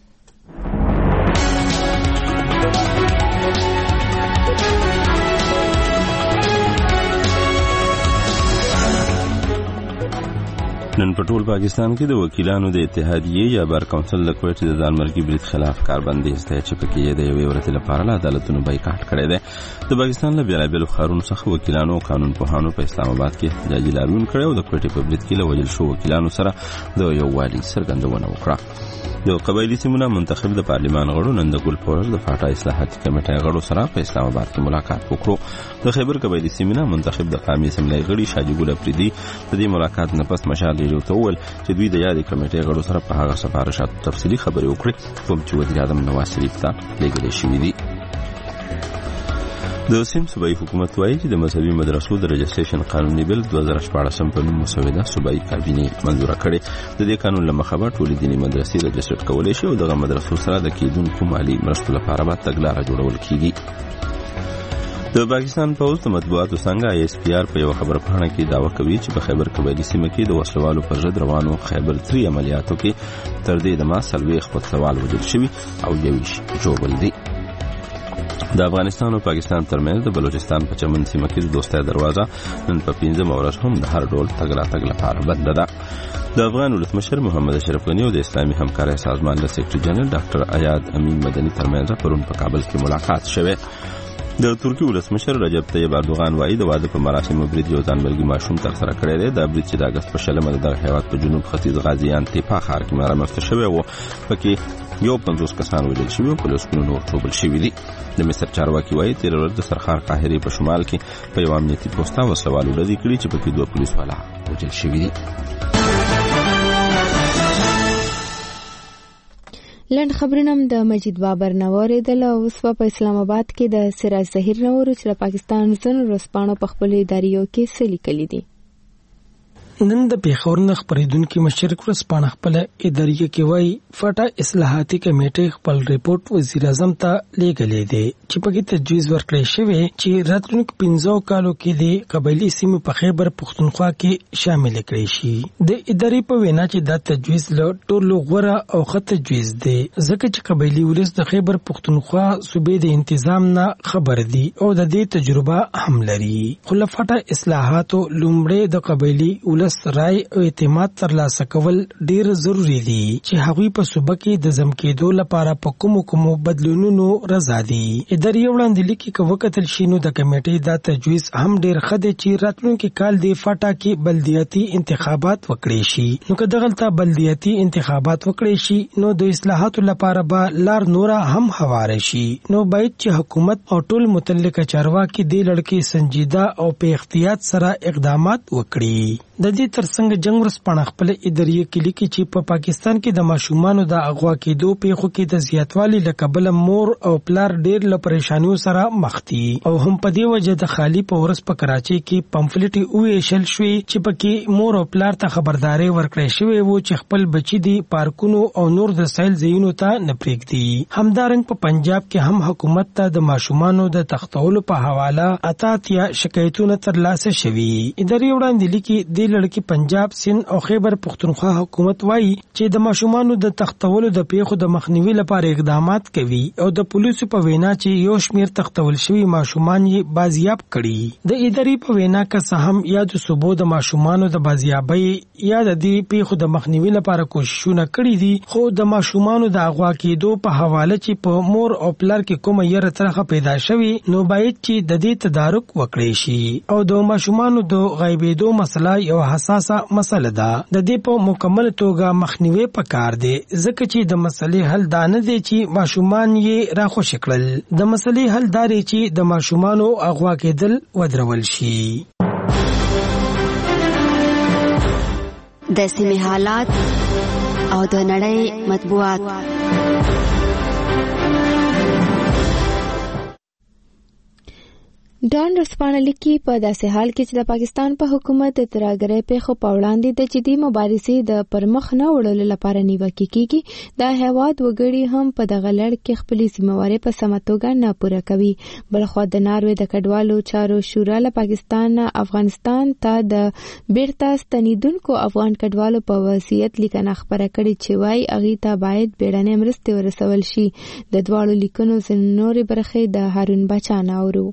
نن په ټول پاکستان کې د وکیلانو د اتحادیې یا بار کونسل د کوټې د ځانمرګي برید خلاف کاربندیز دی چې پکې د یوې ورځې لپاره له عدالتونو بایکاټ کړی دی. د پاکستان له بېلابېلو ښارونو څخه وکیلانو او قانون پوهانو په اسلام آباد کې احتجاجي لاریون کړی او د کوټې په برید کې له وژل شوو وکیلانو سره د یووالي څرګندونه وکړه. د قبایلي سیمونو منتخب د پارلمان غړو نن د ګل پورش د فاټا اصلاحاتي کمیټې غړو سره په اسلام آباد کې ملاقات وکړو. د خیبر قبایلي سیمونو منتخب د قومي اسمبلی غړي شاجي ګل افریدي د دې ملاقات نه پس مشال ریډیو ته وویل چې دوی د یادې کمیټې غړو سره په هغه سفارشاتو تفصیلي خبرې وکړې کوم چې وزیر اعظم نواز شریف ته لیږلې شوي دي. د سیمه صوبایي حکومت وایي چې د مذهبي مدرسو د رجسټریشن قانوني بل دوه زره شپاړسم په نوم مسوده صوبایي کابینې منظوره کړې. د دې قانون له مخه به ټولې دیني مدرسې رجسټر کولی شي او دغه مدرسو سره د کېدونکو مالي مرستو لپاره به تګلاره جوړول کېږي. د پاکستان پوځ د مطبوعاتو څنګه آی اس پی آر په یو خبر پاڼه کې دعوه کوي چې په خیبر قبایلي سیمه کې د وسلوالو پر ضد روانو خیبر تری عملیاتو کې تر دې دمه څلوېښت خودسوال وژل شوي او یویشت ژوبل دي. د افغانستان او پاکستان ترمنځ د بلوچستان په چمن سیمه کې د دوستۍ دروازه نن په پنځمه ورځ هم د هر ډول تګ راتګ لپاره بنده ده. د افغان ولسمشر محمد اشرف غني او د اسلامي همکارۍ سازمان له سیکرټري جنرال ډاکټر ایاد امین مدني ترمنځ پرون په کابل کې ملاقات شوه. د ترکی ولسمشر رجب طیب اردوغان وایي د واده په مراسمو برید یو ځانمرګي ماشوم ترسره کړی دی. دا برید چې د اګست په شلمه د دغه هېواد په جنوب ختیځ غازیان تیپا ښار کې رامنځته شوی و، پکې یو پنځوس کسان وژل شوي او په لسګونو نور ټوبل شوي دي. د مصر چارواکي وایي تېره ورځ د سرخار قاهرې په شمال کې په یو امنیتي پوسته وسلوال ډزې کړي چې پکې دوه پولیس والا وژل شوي دي.
لنډ خبرونه د مجید بابر نه واورېدل. اوس په اسلام آباد کې د سراج ظهیر نه ورو چې د پاکستان ځینو ورځپاڼو په خپلو اداریو کې څه لیکلي دي.
نن د پیښور نه خبرېدونکي مشرک ورځپاڼه خپل اداریه کې وایي فاټا اصلاحاتي کمیټې خپل ریپورت وزیر اعظم ته لیږلی دی چې پکې تجویز ورکړی شوی چې راتلونکو پنځو کالو کې د قبایلي سیمو په خیبر پښتونخوا کې شامل کړي شي. د ادارې په وینا چې دا تجویز له ټولو غوره او ښه تجویز دی ځکه چې قبایلي ولس د خیبر پښتونخوا صوبې د انتظام نه خبر دي او د دې تجربه هم لري. خو له فاټا اصلاحاتو لومړی د قبایلي ولس رای او اعتماد ترلاسه کول ډیر ضروری دي چې هغوی په صوبه کې د ځم کېدو لپاره په کومو کومو بدلونونو رضا دي. ادارې وړاندې لیکي که وکتل شي نو د کمیټې دا تجویز هم ډیر ښه دی چې راتلونکي کال د فاټا کې بلدیاتي انتخابات وکړي شي. نو که دغلته بلدیاتي انتخابات وکړي شي نو د اصلاحاتو لپاره به لار نوره هم هواره شي. نو باید چې حکومت او ټول متعلقه چارواکي دې لړ کې سنجیده او په احتیاط سره اقدامات وکړي. د دې ترڅنګ جنگ ورځپاڼه خپل اداریه کې لیکي چې په پاکستان کې د ماشومانو د اغوا کېدو پیښو کې د زیاتوالي له کبله مور او پلار ډېر له پریشانیو سره مخ دي او هم په دې وجه د خالی په ورځ په کراچۍ کې پمفلټي وویشل شوې چې پکې مور او پلار ته خبرداري ورکړې شوې وو چې خپل بچي دي پارکونو او نور د سیل ځایونو ته نه پرېږدي. همدارنګ په پنجاب کې هم حکومت ته د ماشومانو د تختولو په حواله اتاتیا شکایتونه ترلاسه شوي. ادارې وړاندې لیکي دې لړ کې پنجاب، سند او خیبر پختونخوا حکومت وایي چې د ماشومانو د تختولو د پیښو د مخنیوي لپاره اقدامات کوي او د پولیسو په وینا چې یو شمیر تختول شوی ماشومان یې بازیاب کړي. د ادارې په وینا که هم یا د صوبو د ماشومانو د بازیابۍ یا د دې پیښو د مخنیوي لپاره کوششونه کړي دي، خو د ماشومانو د اغوا کېدو په حواله چې په مور او پلار کې کومه یره ترخه پیدا شوی نو باید چې د دې تدارک وکړي شي او د ماشومانو د غیبېدو مسله یو حساسه مسله ده. د دې په مکمل توګه مخنیوي پکار دی ځکه چې د مسلې حل دا نه دی چې ماشومان یې راخوش کړل، د مسلې حل دا دی چې د ماشومانو اغوا کېدل ودرول شي.
د سیمې حالات او د نړۍ مطبوعات.
ډان رسپانه لیکي په داسې حال کې چې د پاکستان په حکومت د ترهګرۍ پیښو په وړاندې د جدي مبارزې د پرمخ نه وړلو لپاره نیوکې کیږي، د هیواد وګړي هم په دغه لړ کې خپلې ذمہوارۍ په سمه توګه نه پوره کوي. بلخوا د ناروې د کډوالو چارو شورا له پاکستان افغانستان ته د بیرته ستنیدونکو افغان کډوالو په وضعیت لیکنه خبره کړې چې وايي هغې ته باید بیړنۍ مرستې ورسول شي. د دواړو لیکنو نورې برخې د هارون بچا نه اورو.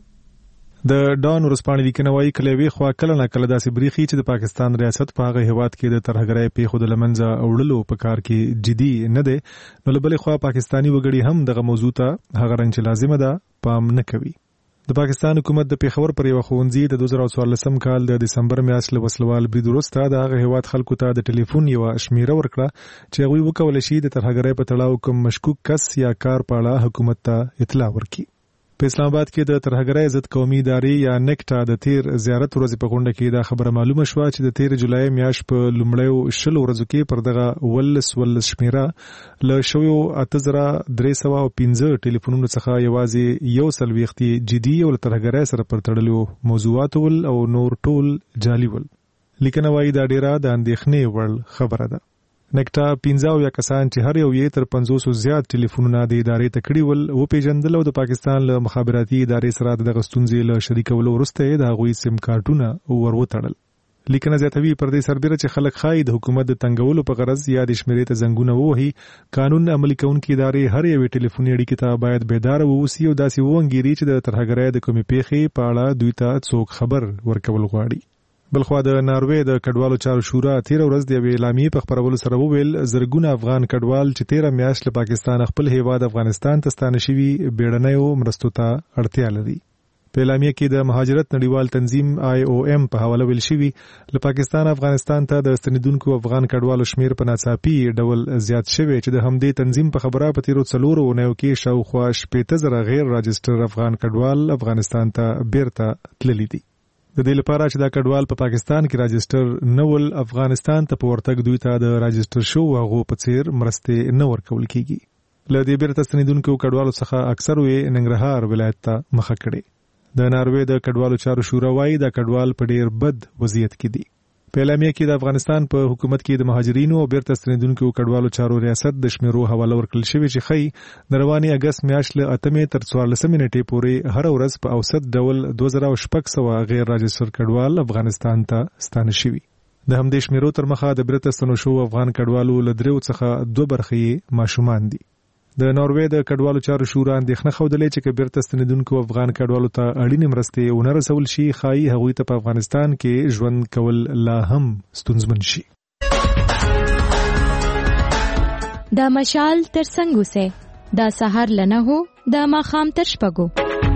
د ډان ورسپانې لیکنه وايي کله وی خو کله نه کله داسې بریخي چې د پاکستان ریاست په هغه هیواد کې د ترهګرۍ پیښو د لمنځه وړلو په کار کې جدي نه دی، نو له بلې خوا پاکستاني وګړي هم دغه موضوع ته هغه رنګ چې لازمه ده پام نه کوي. د پاکستان حکومت د پیښور پر یو ښوونځي د دوه زره څوارلسم کال د دسمبر میاشتې له وسلوال برید وروسته د هغه هیواد خلکو ته د ټلیفون یوه شمیره ورکړه چې هغوی وکولی شي د ترهګرۍ په تړاو کوم مشکوک کس یا کار په اړه حکومت ته اطلاع ورکړي. په اسلام آباد کې د ترهګرۍ ضد قومي ادارې یا نیکټا د تیر زیارت ورځې په غونډه کې دا خبره معلومه شوه چې د تیر جولای میاشت په لومړیو شلو ورځو کې پر دغه ولس ولس شمیره له شویو اته زره درې سوه او پنځه ټلیفونونو څخه یوازې یو څلوېښت یې جدي او له ترهګرۍ سره پر تړلو موضوعات ول او نور ټول جعلي ول. لیکنه وايي دا ډیره د اندېښنې وړ خبره ده. نیکټا پنځه اویا کسان چې هر یو یې تر پنځوسو زیات ټلیفونونه د ادارې ته کړي ول وپېژندل او د پاکستان له مخابراتي ادارې سره دغه ستونزې له شریکولو وروسته یې د هغوی سیم کارتونه ور وتړل. لیکنه زیاتوي پر دې سربیره چې خلک ښایي د حکومت د تنګولو په غرض یا د شمیرې ته زنګونه ووهي، قانون عملي کوونکې ادارې هر یوې ټلیفوني اړیکې ته باید بیداره واوسي او داسې وانګیري چې د ترهګرۍ د کومې پیښې په اړه دوی ته څوک خبر ورکول غواړي. بلخوا د ناروې د کډوالو چارو شورا تیر ورځ د یوې اعلامیې په خپرولو سره وویل زرګونه افغان کډوال چې تیره میاشت له پاکستان خپل هیواد افغانستان ته ستانه شوي بیړنیو مرستو ته اړتیا لري. په اعلامیه کې د مهاجرت نړیوال تنظیم آی او ایم په حواله ویل شوي له پاکستان افغانستان ته د ستنیدونکو افغان کډوالو شمیر په ناڅاپي ډول زیات شوی چې د همدې تنظیم په خبره په تیرو څلورو اونیو کې شاوخوا شپېته زره غیر راجسټر افغان کډوال افغانستان ته بیرته تللي دي. د دې لپاره چې دا کډوال په پاکستان کې راجسټر نه ول افغانستان ته په ورتګ دوی ته د راجسټر شو هغو په څیر مرستې نه ورکول کیږي. له دې بیرته ستنیدونکو کډوالو څخه اکثرو یې ننګرهار ولایت ته مخه کړې. د ناروې د کډوالو چارو شورا وايي دا کډوال په ډیر بد وضعیت کې دي. په اعلامیه کې د افغانستان په حکومت کې د مهاجرینو او بیرته ستنیدونکو کډوالو چارو ریاست د شمیرو حواله ورکړل شوې چې ښیي د روانې اګست میاشت له اتمې تر څوارلسمې نیټې پورې هره ورځ په اوسط ډول دوه زره شپږ سوه غیر راجسټر کډوال افغانستان ته ستانه شوي. د همدې شمیرو تر مخه د بیرته ستنو شوو افغان کډوالو له دریو څخه دوه برخې ماشومان دي. د ناروې د کډوالو چارو شورا اندېښنه ښودلې چې که بیرته ستنیدونکو افغان کډوالو ته اړینې مرستې ونه رسول شي ښایي هغوی ته په افغانستان کې ژوند کول لا هم ستونزمن شي.
دا مشال تر څنګ اوسئ، دا سهار له نهو دا ماښام تر شپږو.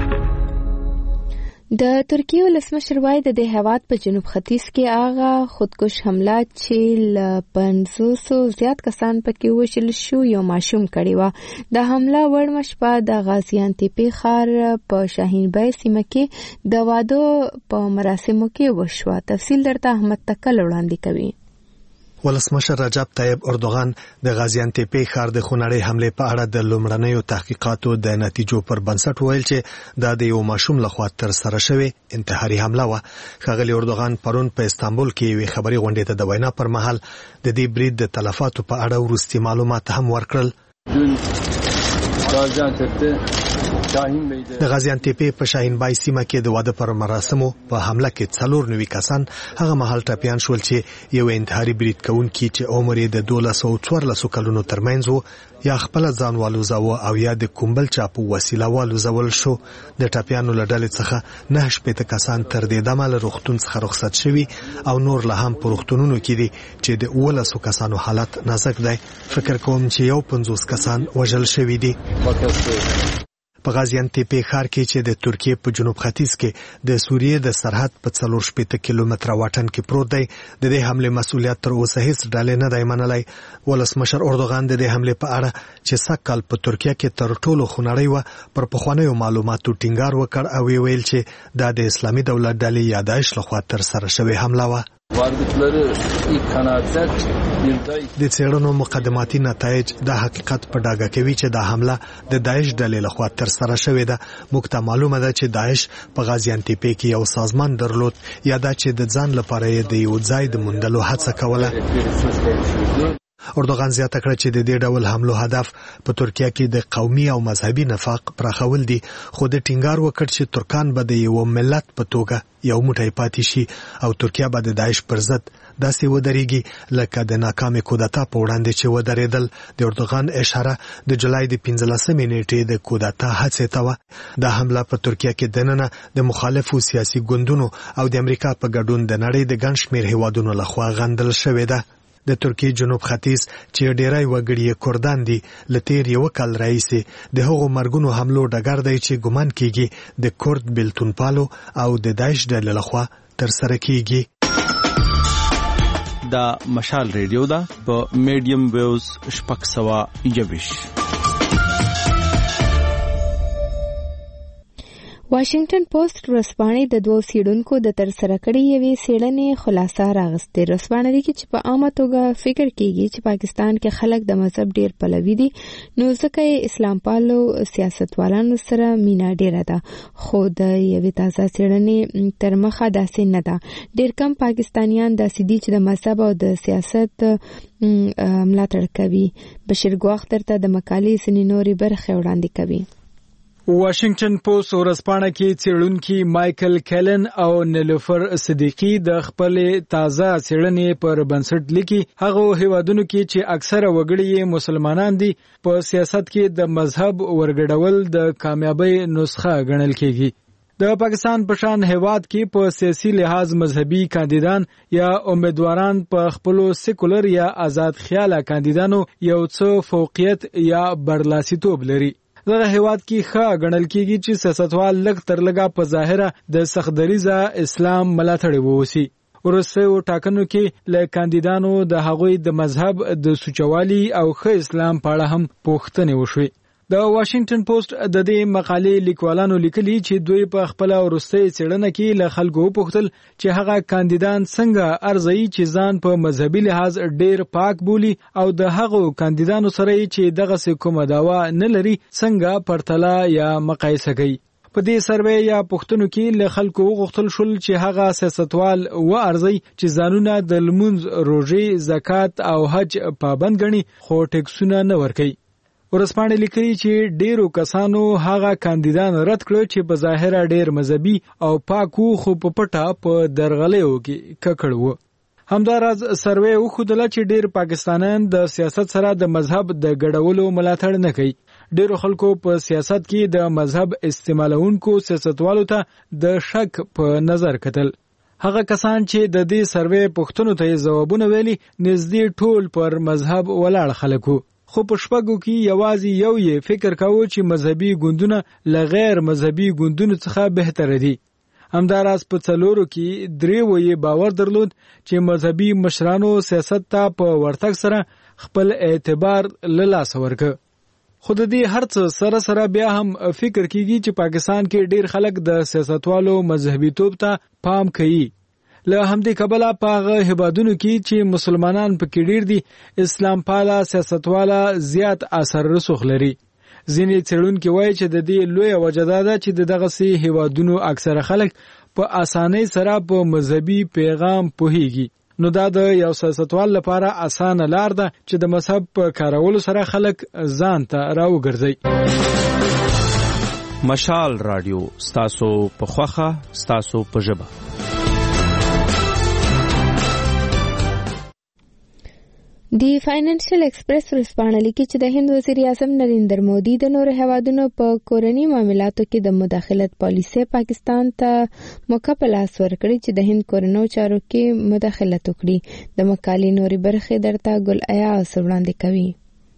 د ترکیې ولسمشر وایي د دې هیواد په جنوب ختیځ کې هغه خودکش حمله چې له پنځوسو زیات کسان پکې وژل شو یو ماشوم کړی و. د حمله وړمه شپه د غازیانتپې ښار په شاهینبی سیمه کې د واده په مراسمو کې وشوه. تفصیل درته احمد تکل وړاندې کوي.
ولسمشر رجب طیب اردوغان د غازیانتپې ښار د خونړۍ حملې په اړه د لومړنیو تحقیقاتو د نتیجو پر بنسټ ویل چې دا د یو ماشوم لخوا تر سره شوې انتحاري حمله وه. ښاغلي اردوغان پرون په استانبول کې یوې خبري غونډې ته د وینا پر مهال د دې برید د تلفاتو په اړه وروستي معلومات هم ورکړل.
Gaziantep'te
د غازیانتېپ په شاهین بای سیمه کې د واده پر مراسمو په حمله کې څلور نوي کسان هغه مهال ټپیان شول چې یو انتحاري برید کوونکی چې عمر یې د دولس او څوارلسو کلونو ترمنځ و یا خپل ځان والوزاوه او یا د کومبل چاپو وسیله والوزول شو. د ټپیانو له ډلې څخه نه شپېته کسان تر دې دمه له روغتون څخه رخصت شوي او نور لا هم په روغتونونو کې دي چې د اوولسو کسانو حالت نازک دی. فکر کوم چې یو پنځوس کسان وژل شوي دي. په غازیانتېپ ښار کې چې د ترکیې په جنوب ختیځ کې د سوریې د سرحد په څلور شپېته کیلومتره واټن کې پروت دی. د دې حملې مسؤلیت تر اوسه هیڅ ډلې نه دی منلی. ولسمشر اردوغان د دې حملې په اړه چې سږ کال په ترکیه کې تر ټولو خونړۍ وه پر پخوانیو معلوماتو ټینګار وکړ او ویل چې دا د اسلامي دولت ډلې یا داعش لخوا ترسره شوې حمله وه. د څېړنو مقدماتي نتایج دا حقیقت په ډاګه کوي چې دا حمله د داعش ډلې لخوا ترسره شوې ده. موږ ته معلومه ده چې داعش په غازیانتېپ کې یو سازمان درلود یا دا چې د ځان لپاره یې د یو ځای د موندلو هڅه کوله. اردوغان زیاته کړه چې د دې ډول حملو هدف په ترکیه کې د قومي او مذهبي نفاق پراخول دي، خو د ټینګار وکړ چې ترکان به د یو ملت په توګه یو موټی پاتې شي او ترکیه به د داعش پر ضد داسې ودرېږي لکه د ناکامې کودتا په وړاندې چې ودرېدل. د اردوغان اشاره د جولای د پنځلسمې نیټې د کودتا هڅې ته وه. دا حمله په ترکیه کې دننه د مخالفو سیاسي ګوندونو او د امریکا په ګډون د نړۍ د ګڼ شمېر هیوادونو لخوا غندل شوې ده. د ترکیې جنوب ختیځ چې ډیری وګړي کردان دي له تیر یو کال راهیسې د هغو مرګونو حملو ډګر دی چې ګمان کیږي د کرد بېلتونپالو او د داعش ډلې لخوا ترسره کیږي.
دا مشال ریډیو ده په میډیم ویوز شپږ سوه یوویشت.
واشنگټن پوسټ ورځپاڼې د دوو څېړونکو د ترسره کړې یوې څېړنې خلاصه راغستې. ورځپاڼه لیکي چې په عامه توګه فکر کیږي چې پاکستان کې خلک د مذهب ډېر پلوي دي، نو ځکه یې اسلام پالو سیاستوالانو سره مینا ډېره ده، خو د یوې تازه څېړنې تر مخه داسې نه ده. ډېر کم پاکستانیان داسې دي چې د مذهب او د سیاست ملاتړ کوي. بشیر ګواخ درته د مقالې ځینې نورې برخې وړاندې کوي.
واشنگټن پوسټ ورځپاڼه کې څېړونکي مایکل کیلن او نیلوفر صدیقي د خپل تازه څېړنې پر بنسټ لیکي هغه هیوادونو کې چې اکثره وګړي مسلمانان دي په سیاست کې د مذهب ورګډول د کامیابی نسخه ګڼل کېږي. د پاکستان په شان هیواد کې په سیاسي لحاظ مذهبي کاندیدان یا امیدواران په خپلو سیکولر یا آزاد خیاله کاندیدانو یو څه فوقیت یا برلاسیتوب لري. دغه هیواد کې ښه ګڼل کېږي چې سیاستوال لږ تر لږه په ظاهره د سختدریزه اسلام ملاتړی ووسي. وروستیو ټاکنو کې له کاندیدانو د هغوی د مذهب د سوچوالي او ښه اسلام په اړه هم پوښتنې وشوې. د واشنگټن پوسټ د دې مقالې لیکوالانو لیکلي چې دوی په خپل وروستۍ څېړنه کې له خلکو وپوښتل چې هغه کاندیدان څنګه ارزوي چې ځان په مذهبي لحاظ ډېر پاک بولي او د هغو کاندیدانو سره چې دغسې کومه دعوا نه لري څنګه پرتله یا مقایسه کوي. په دې سروې یا پوښتنو کې له خلکو وغوښتل شول چې هغه سیاستوال وارزي چې ځانونه د لمونځ، روژې، زکات او حج پابند ګڼي خو ټیکسونه نه ورکوي. ورځپاڼه لیکلي چې ډیرو کسانو هغه کاندیدان رد کړ چې په ظاهره ډیر مذهبي او پاکو خو په پټه په درغلیو کې ککړ وو. همداراز سروې وښودله چې ډیر پاکستانیان د سیاست سره د مذهب د ګډولو ملاتړ نه کوي. ډیرو خلکو په سیاست کې د مذهب استعمالونکو سیاستوالو ته د شک په نظر کتل. هغه کسان چې د دې سروې پوښتنو ته ځوابونه ویلي نږدې ټول پر مذهب ولاړ خلک وو. خو په شپږو کې یوازې یو یې فکر کاوه چې مذهبي ګوندونه له غیر مذهبي ګوندونو څخه بهتره دي. همداراز په څلورو کې درې وې باور درلود چې مذهبي مشرانو سیاست ته په ورتګ سره خپل اعتبار له لاسه ورکړ. خو د دې هر څه سره سره بیا هم فکر کیږي چې پاکستان کې ډیر خلک د سیاستوالو مذهبي توب ته پام کوي. له همدې کبله په هغه هیوادونو کې چې مسلمانان پکې ډیر دي اسلام پاله سیاستواله زیات اثر رسوخ لري. ځینې څېړونکي وایي چې د دې لویه وجه دا ده چې دغسې هیوادونو اکثره خلک په اسانۍ سره په مذهبي پیغام پوهیږي. نو دا د یو سیاستوال لپاره اسانه لار ده چې د مذهب په کارولو سره خلک ځان ته راوګرځي.
مشال رادیو ستاسو په خوخه ستاسو په ژبه.
دی فاینانشل ایکسپریس ورسپانه لیکي چې د هند وزیر اعظم نریندر مودي د نورو هیوادونو په کورنی معاملاتو کې د مداخلت پالیسي پاکستان ته موقع په لاس ورکړي چې د هند کورنو چارو کې مداخلت وکړي. د مقالې نوري برخې درته ګل ایا وړاندې کوي.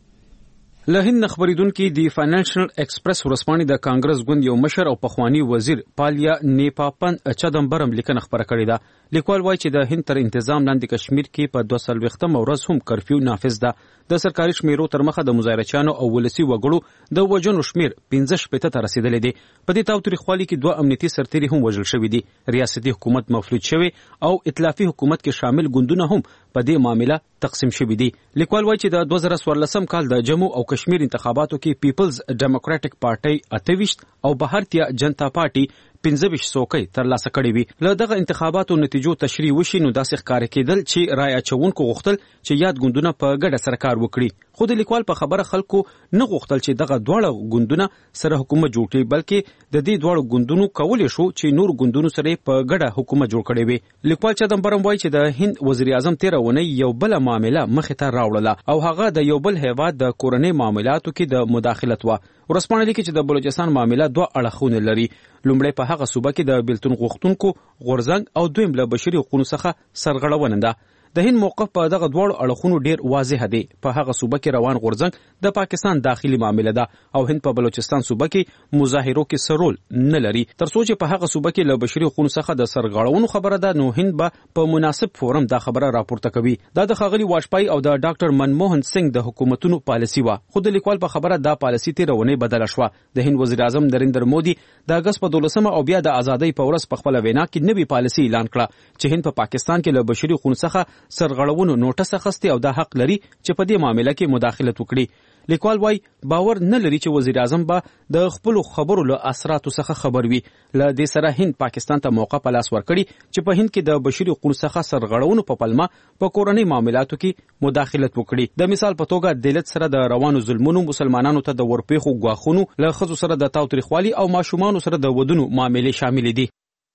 له هند خبرېدونکو دی فاینانشل ایکسپریس ورسپانه د کانګرس ګوند یو مشر او پخوانی وزیر پالیا نیپاپن چدمبرم لیکنه خبره کړې ده. لیکوال وایي چې د هند تر انتظام لاندې کشمیر کې په دوه سلويختم ورځ هم کرفیو نافذ ده. د سرکاري شمیرو تر مخه د مظاهرچیانو او ولسی وګړو د وجنو شمیر پنځه شپږ ته رسیدلې دي. په دې تاوتریخوالي کې دوه امنیتي سرتیري هم وژل شوي دي. ریاستي حکومت مفلوج شوی او ائتلافي حکومت کې شامل ګوندونه هم په دې معاملې تقسیم شوي دي. لیکوال وایي چې د دوه زره څوارلسم کال د جمهور او کشمیر انتخاباتو کې پیپلز ډیموکراټک پارټي اتهویشت او بھارتیا جنتا پارټي پنځه ویشت څوکۍ ترلاسه کړې وي. له دغه انتخاباتو نتیجو تشریح وشي نو داسې ښکاره کېدل چې رای اچوونکو غوښتل چې یاد ګوندونه په ګډه سره کار وکړي. خو د لیکوال په خبره خلکو نه غوښتل چې دغه دواړه ګوندونه سره حکومت جوړ کړي، بلکې د دې دواړو ګوندونو کولای شو چې نور ګوندونو سره په ګډه حکومت جوړ کړي وي. لیکوال چدمبرم وایي چې د هند وزیر اعظم تیر ونی یو بل معاملې مخې ته راوړله او هغه د یو بل هیواد د کورنۍ معاملاتو کې د مداخلت و. ورسپانه لیکي چې د بلوچستان معاملې دوه اړخونه لري. لومړی په هغه صوبه کې د بیلتون غوښتونکو غورځنګ او دویم له بشري حقوقو څخه سرغړونه ده. د هند موقف په دغه دواړو اړخونو ډیر واضح دی. په هغه صوبه کې روان غورځنګ د پاکستان داخلي معاملې ده او هند په بلوچستان صوبه کې مظاهرو کې سرول نه لري. تر څو چې په هغه صوبه کې له بشري حقوقو څخه د سرغړونو خبره ده نو هند به په مناسب فورم دا خبره راپورته کوي. دا د ښاغلي واجپای او د ډاکټر منموهن سنگ د حکومتونو پالیسي و. خو د لیکوال په خبره دا پالیسي تیرونه بدله شوه. د هند وزیر اعظم نریندر مودي د اگست په دولسمه او بیا د ازادۍ په ورځ په خپل وینا کې نوې پالیسي اعلان کړه چې هند په پاکستان کې له بشري حقوقو څخه سرغړونو نوټس اخیستی او دا حق لري چې په دې معاملې کې مداخلت وکړي. لیکوال وايي باور نه لري چې وزیر اعظم به د خپل خبرو له اثراتو څخه خبر وي. له دې سره هند پاکستان ته موقع په لاس ورکړي چې په هند کې د بشري حقوقو څخه سرغړونو په پلمه په کورنۍ معاملاتو کې مداخلت وکړي. د مثال په توګه دولت سره د روانو ظلمونو، مسلمانانو ته د ورپېخو غواخونو، له ښځو سره د تاوتریخوالي او ماشومانو سره د ودونو معاملې شامل دي.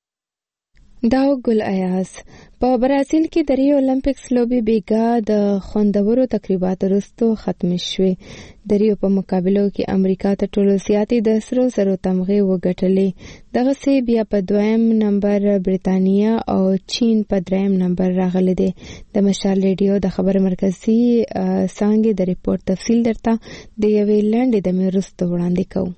داو ګل ایاز په برازیل کې د ریو اولمپکس لوبي بیګا د خوندورو تقریباتو وروسته ختم شوې. د ریو په مقابلو کې امریکا ته ټولو زیاتې د سرو زرو تمغې وګټلې. دغه سي بیا په دویم نمبر برتانیا او چین په دریم نمبر راغلي دي. د مشال ریډیو د خبر مرکزی څنګه د ریپورت تفصیل درته د یوې لنډې د مې وروسته وړاندې کوم.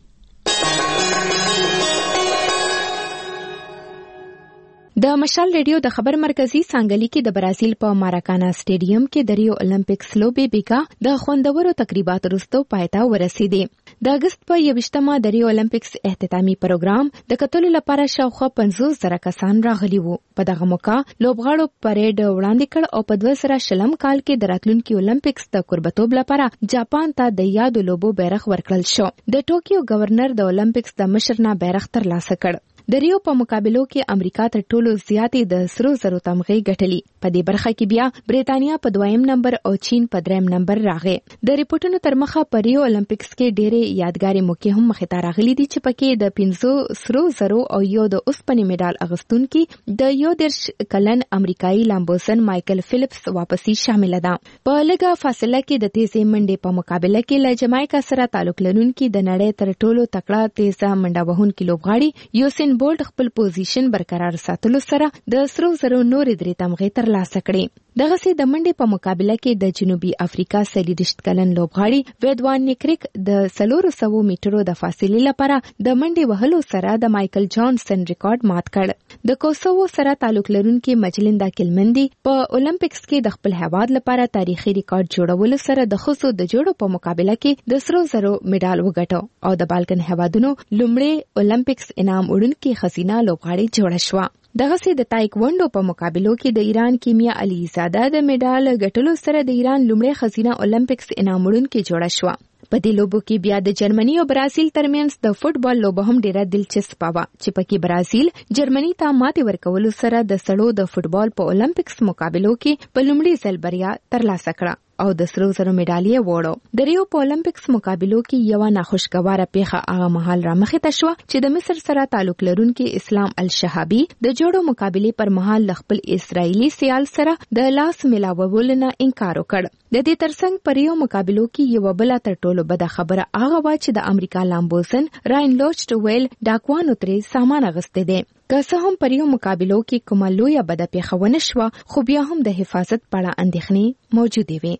د مشال ریډیو د خبر مرکزی څنګه کې د برازیل په ماراکانا سټیډیم کې د ریو اولمپکس لوبي بیګا د خوندورو تقریباتو وروسته پایته ورسېده. د اگست په یوشتمه د ریو اولمپکس اختتامي پروګرام د کتلو لپاره شاوخوا پنځوس زره کسان راغلي وو. په دغه موقع لوبغاړو پریډ وړاندې کړ او په دوه زره شلم کال کې د راتلونکي اولمپکس د قربتوب لپاره جاپان ته د یادو لوبو بیرغ ورکړل شو. د ټوکیو گورنر د اولمپکس د مشر نه بیرغ ترلاسه کړ. د ریو په مقابلو کې امریکا تر ټولو زیاتې د سرو زرو تمغې ګټلې. په دې برخه کې بیا برتانیا په دویم نمبر او چین په دریم نمبر راغی. د ریپورتونو تر مخه په ریو اولمپکس کې ډېرې یادګاري موقع هم مخې ته راغلي دي چې پکې د پنځو سرو زرو او یو د اوسپنې میډال اغوستونکي د یو دېرش کلن امریکایي لامبوسن مایکل فلیپس واپسی شامل ده. په لږه فاصله کې د تیزې منډې په مقابله کې له جمایکا سره تعلق لرونکي د نړۍ تر ټولو تکړه تیزه منډه وهونکي لوبغاړي یوسین بولټ خپل پوزیشن برقرار ساتلو سره د سرو زرو نورې درې تمغې ترلاسه کړې. دغه سي د منډې په مقابله کې د جنوبي افریقا څلوېښت کلن لوبغاړي ویدوان نیکریک د څلور سوه میټرو د فاصلې لپاره د منډې وهلو سره د مایکل جانسن ریکارډ مات کړ. د کوسوو سره تعلق لرونکي مجلندا کلمندي په اولمپکس کې د خپل هیواد لپاره تاریخي ریکارډ جوړولو سره د خصو د جوړو په مقابله کې د سرو زرو میډال وګټو او د بالکن هیوادونو لومړی اولمپکس انعام وړونکي خزینه لوبغاړي جوړه شوه. دغه سي د تایکوانډو په مقابلو کې د ایران کیمیا علي زاده د میډال ګټلو سره د ایران لومړی خزینه اولمپکس انعام وړونکي جوړه شوه. په دې لوبو کې بیا د جرمني او برازیل ترمنځ د فوتبال لوبه هم ډیره دلچسپه وه چې پکې برازیل جرمني ته ماتې ورکولو سره د سړو د فوتبال په اولمپکس مقابلو کې په لومړي ځل بریا ترلاسه کړه. او د سرو زرو میډالۍ وړو. د ریو په اولمپکس مقابلو کې یو ناخوشګواره پیښه هغه مهال رامخې ته شوه چې د مصر سره تعلق لرونکي اسلام الشهابي د جوړو مقابلې پر مهال خپل اسرائیلي سیال سره د لاس ملاوولو نه انکار وکړ. د دې ترڅنګ پر یو مقابلو کې یو بل تر ټولو بده خبره هغه و چې د امریکا لامبوسن راین لوچټ ویل ډاکوانو ترې سامان اغوستی دی. که څه هم پر یو مقابلو کې کومه لویه بده پیښه ونه شوه خو بیا هم د حفاظت په اړه اندېښنې موجودې وې.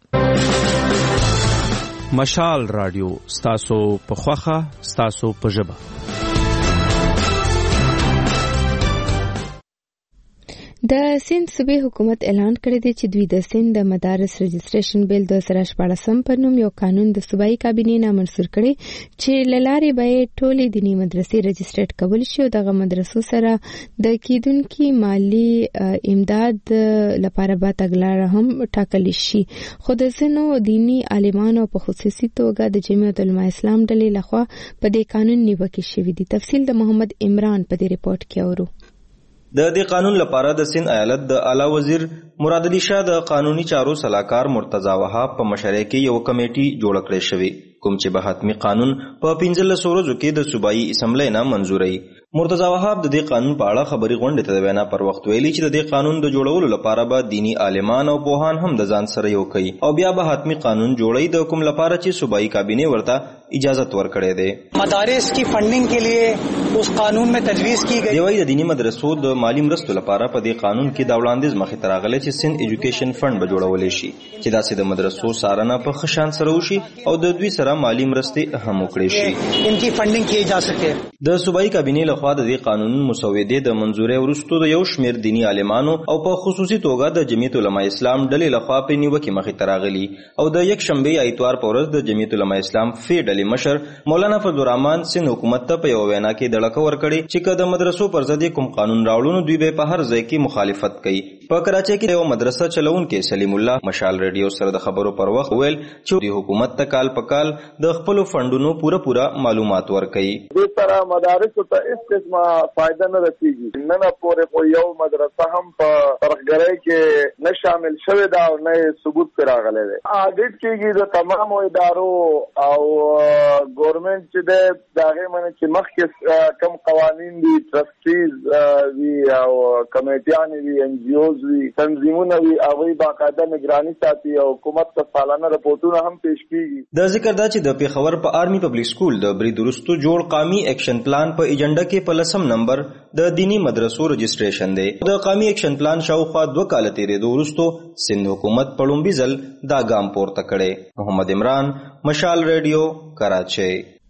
مشال رادیو ستاسو په خوخه ستاسو په ژبه.
د سند صوبې حکومت اعلان کړی دی چې دوی د سند د مدارس رجسټریشن بیل د سره شپاړسم په نوم یو قانون د صوبایي کابینې نه منظور کړی چې له لارې به ټولې دیني مدرسې رجسټریټ کول شي او دغه مدرسو سره د کیدونکي مالی امداد لپاره به تګلاره هم ټاکل شي. خو د ځینو دیني عالمانو په خصوصي توګه د جمعیت العلماء اسلام ډلې لخوا په دې قانون نیوکې شوې دي. تفصیل د محمد عمران په دې ریپورت کې اورو.
د دې قانون لپاره د سند ایالت د اعلی وزیر مراد علي شاه د قانوني چارو صلاحکار مرتضی وهاب په مشرۍ کې یو کمیټي جوړ کړې شوې کوم چې به حتمی قانون په پنځلس ورځو کې د صوبایي اسمبلی نه منزوري. مرتضی وهاب د دې قانون په اړه خبري غونډې ته وینا پر وخت ویلي چې د دې قانون د جوړولو لپاره به دینی عالمان او پوهان هم د ځان سره یو کوي او بیا به حتمی قانون جوړي د کوم لپاره چې صوبایي کابینه ورته اجازت ورکړې ده.
مدارس کی فنڈنگ کے لیے اس قانون میں تجویز کی گئی.
دی د دینی مدرسو د مالی مرستو لپاره په دې قانون کې دا وړاندیز مخې ته راغلی چې سند ایجوکیشن فند به جوړول شي چې داسې د مدرسو سارنه په خشان سره وشي او د دوی سره مالی مرستې هم وکړي شي.
ان کی فنڈنگ کی جا سکے.
د صوبایي کابینه لخوا د دې قانون مسودې د منزورۍ وروسته د یو شمېر دینی عالمانو او په خصوصي توګه د جمعیت العلماء اسلام ډلې لخوا په نیوکه مخې ته راغلي او د یک شنبه اتوار په ورځ د جمعیت العلماء اسلام فی ډلې مشر مولانا فضل الرحمن سند حکومت ته په یو وینا کې دړکه ورکړي چې کله د مدرسو پر ضد کوم قانون راوړونو دوی به په هر ځای کې مخالفت کوي. په کراچۍ کې یو مدرسه چلونکي سلیم الله مشال ریډیو سره د خبرو پر وخت ویل چې د حکومت ته کال په کال د خپل فندونو پوره پوره معلومات ورکړي.
د تر مدارس ته هیڅ قسمه فائدہ نه رسیږي. نه نه پورې خو یو مدرسه هم په ترغړې کې نه شامل شوه دا او نه ثبوت پر راغلی دی. اډیټ کېږي د تمامو ادارو او ګورنمنت چې د دغه منه چې مخکې کم قوانين دي ټرسټیز وی او کمیټیان وی ان جی اوز وی تنظیمونه وی او باقاعده نگرانی ساتي او حکومت ته سالانه رپورټونه هم پیش کیږي.
د ذکر دا چې د پیښور په آرمی پبلک سکول د برید وروسته جوړ قومي اکشن پلان په ایجنډا کې په لسم نمبر د دینی مدرسو رجسټریشن دی. د قومي اکشن پلان شاوخوا دوه کال تیرېدو وروسته سند حکومت په لومړي ځل دا ګام پورته کړی. محمد عمران، مشال ریډیو، کراچۍ.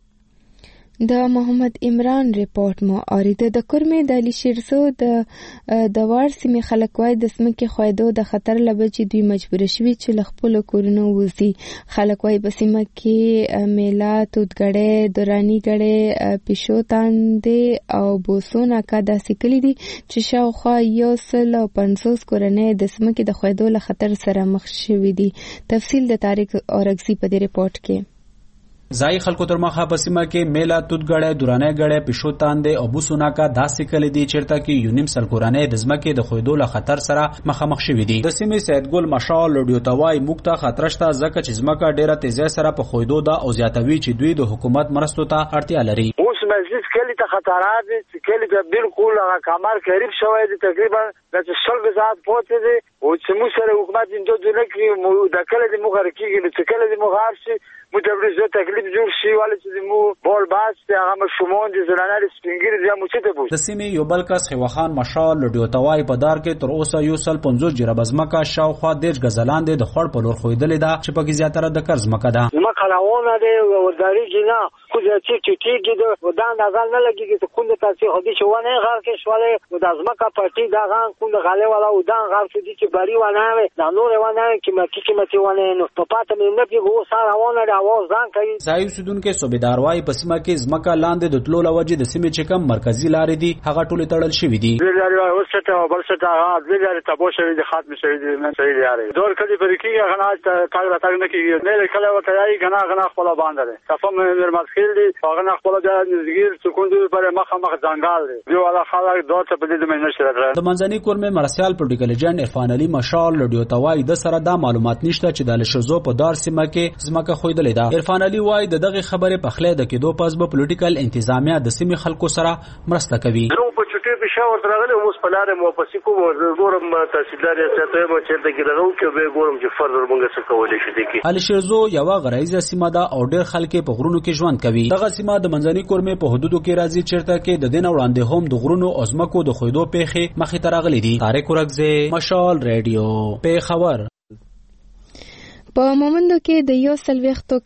د محمد عمران ریپورت مو اوریده. د کورمې د علي شیرزو د د وار سیمې خلک وای د سمکې خویدو د خطر لبه چې دوی مجبور شوي چې له خپل کورونو وځي. خلک وای په سیمه کې میلا، توتګړې، دورانی ګړې، پښو تاندې او بوسونه کا داسې کلی دي چې شاوخوا یو سل او پنځوس کورنۍ د سمکې د خویدو له خطر سره مخ شوي دي. تفصیل د طارق اورغزي په دې ریپورت کې.
ځای خلکو تر مخه په سیمه کې میلا، توتګړې، دورانه ګړې، پښو تاندې او بوسونه کا داسې کلی دي چیرته کې یونیم سل کورنۍ د ځمکې د خویدو له خطر سره مخامخ شوي دي. د سیمې سیدګل مشال لوډیو توای مخته خطر شته ځکه چې ځمکه ډیره تیزه سره په خویدو ده او زیاتوي چې دوی د حکومت مرستو ته اړتیا لري.
اوس مزید کلی ته خطرات دي چې کلی ته بالکل هغه کمر قریب شوی دی تقریبا د شل ساعت پاتې دي او چې موږ سره حکومت انده دونه کې د کلی د مخه کېږي چې کلی د مخه شي مو ته ورته تکلیف جوړ شي ولې چې مو بول باس هغه مشمون دي زنانه سپینګری دي مو څه ته بوش.
د سیمې یو بل کس خواخان مشال لوډیو توای په دار کې تر اوسه یو سل پنځوس جرب ازمکه شاوخوا دیش غزلاند د خړ په لور خویدلې ده چې پکې زیاتره د قرض مکه ده.
ما کلاونه دي وداري جنا خو چې چې چې د ودان نظر نه لګيږي چې کوم تاسو هدي شوونه غار کې شواله د ازمکه پټي دا غان کوم غاله ولا ودان غار چې چې بری ونه دا نور ونه کې مکه کې متي ونه نو په پاته مې نه پیغو سره ونه دا و ځان کوي.
ځای سودونکو صوبیدار وای په سیمه کې ځمکه لاندې د تلو لوجه د سیمې چې کم مرکزی لارې دي هغه ټول تړل شوې دي.
لري اوسته او بلسته هغه لري تاسو شوی د خاتم شوی د من شوی لري دور کدي پر کې غنا تاګ تاګ نه کې نه کله وته یې غنا غنا خپل باندې تاسو مې مرمسکي تحصیل دي هغه نه خپل د نزګیر سکون دي پر مخه مخ ځنګال دي دی ولا خلک دوه څه په دې د مینه شره
د منځني کورمه مرسیال پولیټیکل ایجنټ عرفان علي مشال رادیو توای د سره دا معلومات نشته چې د لشزو په دار سیمه کې زمکه خویدلې ده. عرفان علي وای د دغه خبره په خله د کېدو پس به پولیټیکل انتظامیه د سیمې خلکو سره مرسته کوي.
نو په چټي په شاور درغله اوس په لارې مو پسې کوم ګورم تحصیلدار یې ته مو چې د ګرغو کې به ګورم چې فردر مونږ څه کولای شي دي.
الشزو یو غرایزه سیمه ده او ډېر خلک په غرونو کې ژوند کوي. دغه سیمه د منځني کورمه په حدودو کې راځي چیرته کې د دین وړاندې هم د غرونو او ځمکو د خویدو پیخي مخې ته راغلي دي. طارق ورغزه مشال رادیو په خبر.
په مومندو کې د یو سلويختو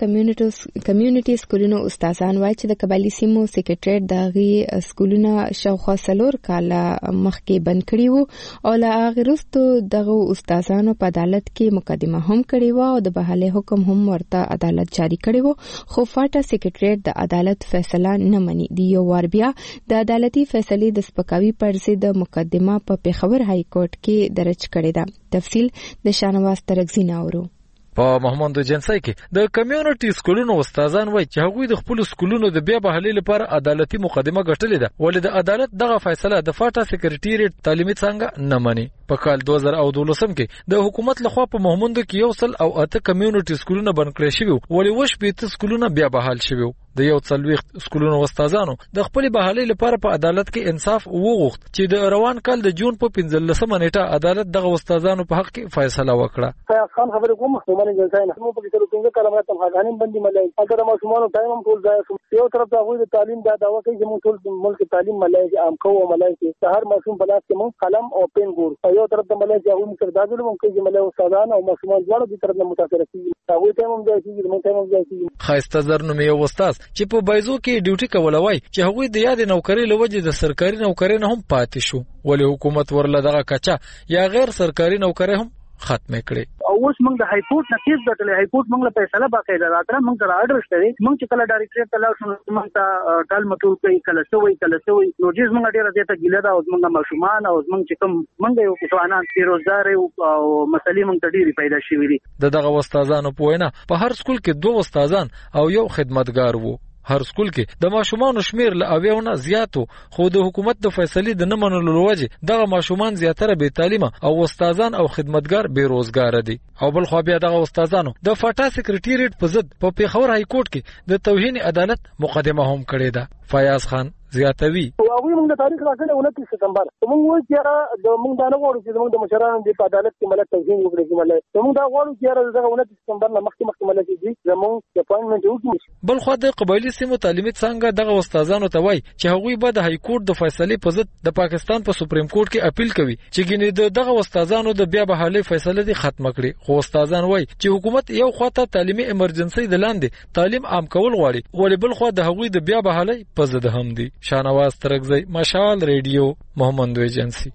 کمیونټي سکولونو استادان وایي چې د قبایلی سیمو سیکریټریټ د غي سکولونو شاوخوا سلور کاله مخکې بند کړی وو او لا غیرستو دغه استادانو په عدالت کې مقدمه هم کړې و او د بهاله حکم هم ورته عدالت جاری کړی وو خو فاټا سیکریټریټ د عدالت فیصله نه مني. دی یو وار بیا د عدالتي فیصلې د سپکاوي پر ضد مقدمه په پیښور های کورټ کې درج کړې ده. تفصیل د شانواز ترغزی ناورو.
په محمد جنسای کې د کمیونټي سکولونو استادان وایي چې هغوی د خپل سکولونو د بیا بحالي لپاره عدالتي مقدمه ګټلې ده ولې د عدالت دغه فیصله د فاټا سیکریټریټ تعلیمي څنګه نه مني. په کال دوه زره او دولسم کې د حکومت لخوا په محمد کې یو سل او اته کمیونټي سکولونه بند کړي شوی ولې وش بیت سکولونه بیا بحال شوی. د یو څلويخت سکولونو استادانو د خپل بحالي لپاره په عدالت کې انصاف وغوښت چې د روان کال د جون په پنځلسمه نیټه عدالت دغه استادانو په حق کې فیصله وکړه.
فیاض خان خبرې کوم محمد جلسای نه مو په کې تر څنګه کلمات تمغانین باندې ملای اگر ما شمانو ټایم هم ټول ځای یو طرف دا غوې د تعلیم دا داوا کوي چې موږ ټول ملک تعلیم ملای عام کوو ملای چې هر ماشوم په لاس کې موږ قلم او پین ګور او یو طرف د ملای چې هغه موږ دادل موږ کوي چې ملای استادان او ماشومان ډول د طرف نه متاثر کیږي هغه ټایم هم ځای کیږي موږ ټایم هم ځای کیږي. خاصه زرنو یو استاد چې په بایزو کې ډیوټي کولوي چې هغه د یاد نوکری لوجه د سرکاري نوکری نه هم پاتې شو ولې حکومت ورله دغه کچا یا غیر سرکاري نوکری هم ختم کړي.
او اوس موږ د های کورټ نتیز ګټلې های کورټ موږ له فیصله باقاعده راځره موږ ته آرډر شته موږ چې کله ډایریکټر ته لاړ شو موږ ته ټال مټول کوي کله سوې کله سوې نو جز موږ ډیره زیاته ګیله دا او موږ ماشومان او موږ چې کوم موږ یو ځوانان بیروزګار او مسلې موږ ته ډیره پیدا شوې دي.
د دغه استادانو په وینا په هر سکول کې دوه استادان او یو خدمتګار وو. هر سکول کې د ماشومان شمیر له اویونه زیاتو خو د حکومت د فیصلې د نه منلو لوجه دغه ماشومان زیاتره بې تعلیمه او استادان او خدمتګار بې روزګار دي. او بل خو بیا دغه استادانو د فاټا سیکریټریټ په ضد په پیښور های کورټ کې د توهین عدالت مقدمه هم کړې ده. فیاض خان زیاتوي
هغه موږ د تاریخ راځي انتیس سپتمبر موږ وایو چې د موږ د نه غواړو چې موږ د مشرانو د عدالت کې ملت توهین وکړي چې ملت موږ دا غواړو چې دغه انتیس سپتمبر نه مخکې مخکې ملت دي زموږ د اپاینټمنټ وکړي.
بل خو د قبایلی سیمو تعلیمي څنګه دغه استادانو ته وایي چې هغوی به د های کورټ د فیصلې په ضد د پاکستان په سپریم کورټ کې اپیل کوي چې ګینه دغه استادانو د بیا بحالي فیصله دي ختم کړي. خو استادان وایي چې حکومت یو خواته تعلیمي ایمرجنسي د لاندې تعلیم عام کول غواړي ولې بل خو د هغوی د بیا بحالي په ضد هم دي. شانواز ترغزی مشال ریډیو محمد ایجنسی.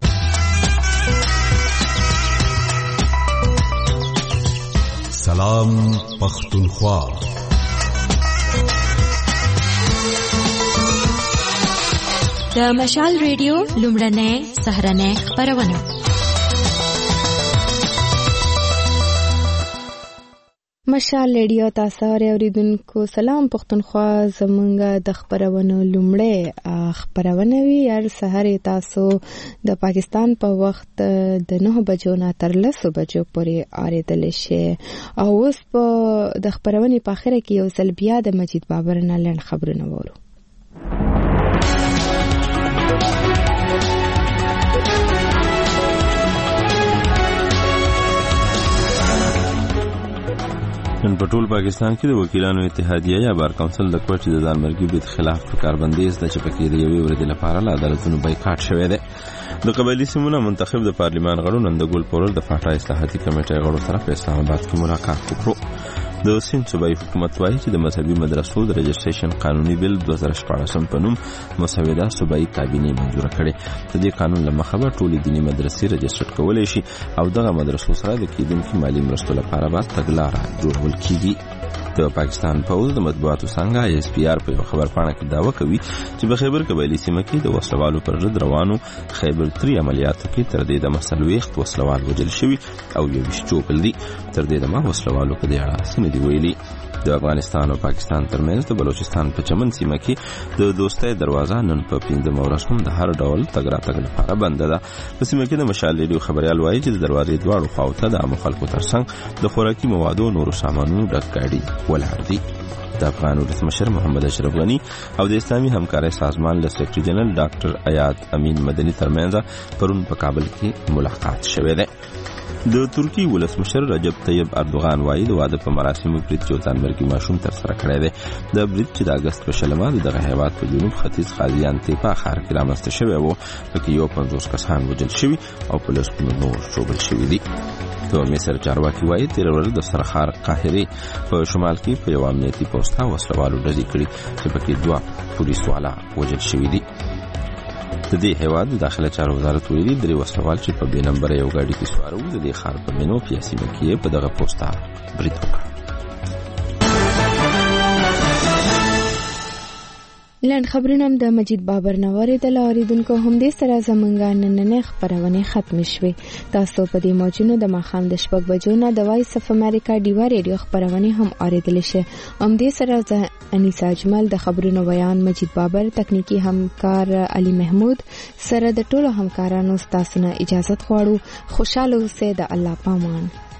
سلام پختونخوا.
د مشال ریډیو لومړنۍ سهرنۍ خبرونه.
مشال ریډیو تاسو اوریدونکو سلام پختونخوا زمونږ د خبرونو لومړی خبرونه وی هر سحر تاسو د پاکستان په وخت د نه بجو نه تر لسو بجو پورې اوریدل شي او اوس په د خبرونې په اخر کې یو ځل بیا د مجید بابر نه لړ خبرونه وورو.
نن په ټول پاکستان کې د وکیلانو اتحادیه یا بار کونسل د کوټې د ځانمرګي بریډ خلاف کاربندیز د چپکې د یوې ورځې لپاره له عدالتونو بایکاټ شوی دی. د قبایلی سیمونو منتخب د پارلیمان غړو نن د ګل پورل د فاټا اصلاحاتي کمیټې غړو سره په اسلام آباد کې ملاقات وکړو. د سیند صوبایي حکومت وایي چې د مذهبي مدرسو د رجسټریشن قانوني بل دوه زره شپاړسم په نوم مسوده صوبایي کابینې منظور کړې. د دې قانون له مخه به ټولې دیني مدرسې رجسټر کولی شي او دغه مدرسو سره د کېدونکي مالي مرستو لپاره به تګلاره جوړول کیږي. د پاکستان پوز د مطبوعاتو څنګه اس پی آر په خبر پاڼه کې داوا کوي چې په خیبر قبایلی سیمه کې د وسلوالو پر ضد روانو خیبر تری عملیاتو کې تر دې د مسلويخت وسلوال وجل شوی او یو ویشت چوپل دي. تر دې د ما وسلوالو په دې اړه سندې ویلي. د افغانستان او پاکستان ترمنځ د بلوچستان په چمن سیمه کې د دوستۍ دروازه نن په پنځمه ورځ هم د هر ډول تګ راتګ لپاره بنده ده. په سیمه کې د مشال ریډیو خبريال وایي چې د دروازې دواړو خواو ته د عامو خلکو ترڅنګ د خوراکي موادو نورو سامانونو ډک ګاډي ولاړ دي. د افغان ولسمشر محمد اشرف غنی او د اسلامي همکارۍ سازمان له سیکرټري جنرال ډاکټر ایاد امین مدني ترمنځ پرون په کابل کې ملاقات شوه ده. د ترکی ولسمشر رجب طیب اردوغان وایي د واده په مراسمو کې چې ځانمرګي ماشوم تر سره کړی دی. د برید چې د اگست په شلمه دغه هیواد په جنوب ختیځ غازیان تیپا ښار کې رامنځته شوی و، پکې یو پنځوس کسان وژل شوي او په لسګونو نور ژوبل شوي دي. د مصر چارواکي وایي تېره ورځ د سرخار قاهرې په شمال کې په یو امنیتي پوسټه وسلوالو ډزې کړي چې پکې دوه پولیس والا وژل شوي دي. د دې هیواد د داخله چارو وزارت ویلي درې وسلوال چې په بې نمبره یو ګاډي کې سوار وو د دې ښار په مینو په سیمه کې په دغه پوسټه برید وکړ.
لاند خبرونه د مجید بابر نوارې د لاریدونکو هم دې سره زمونږه نننې خبرونه ختم شوې. تاسو په دې موجونو د ماخام د شپږ بجو نه د وایس اف امریکا ډیوا ریډیو خبرونه هم اوریدل شي. هم دې سره انیسا اجمل د خبرونو بیان، مجید بابر تکنیکی همکار علي محمود سره د ټولو همکارانو ستاسو نه اجازه غواړو. خوشاله اوسئ. د الله پامان.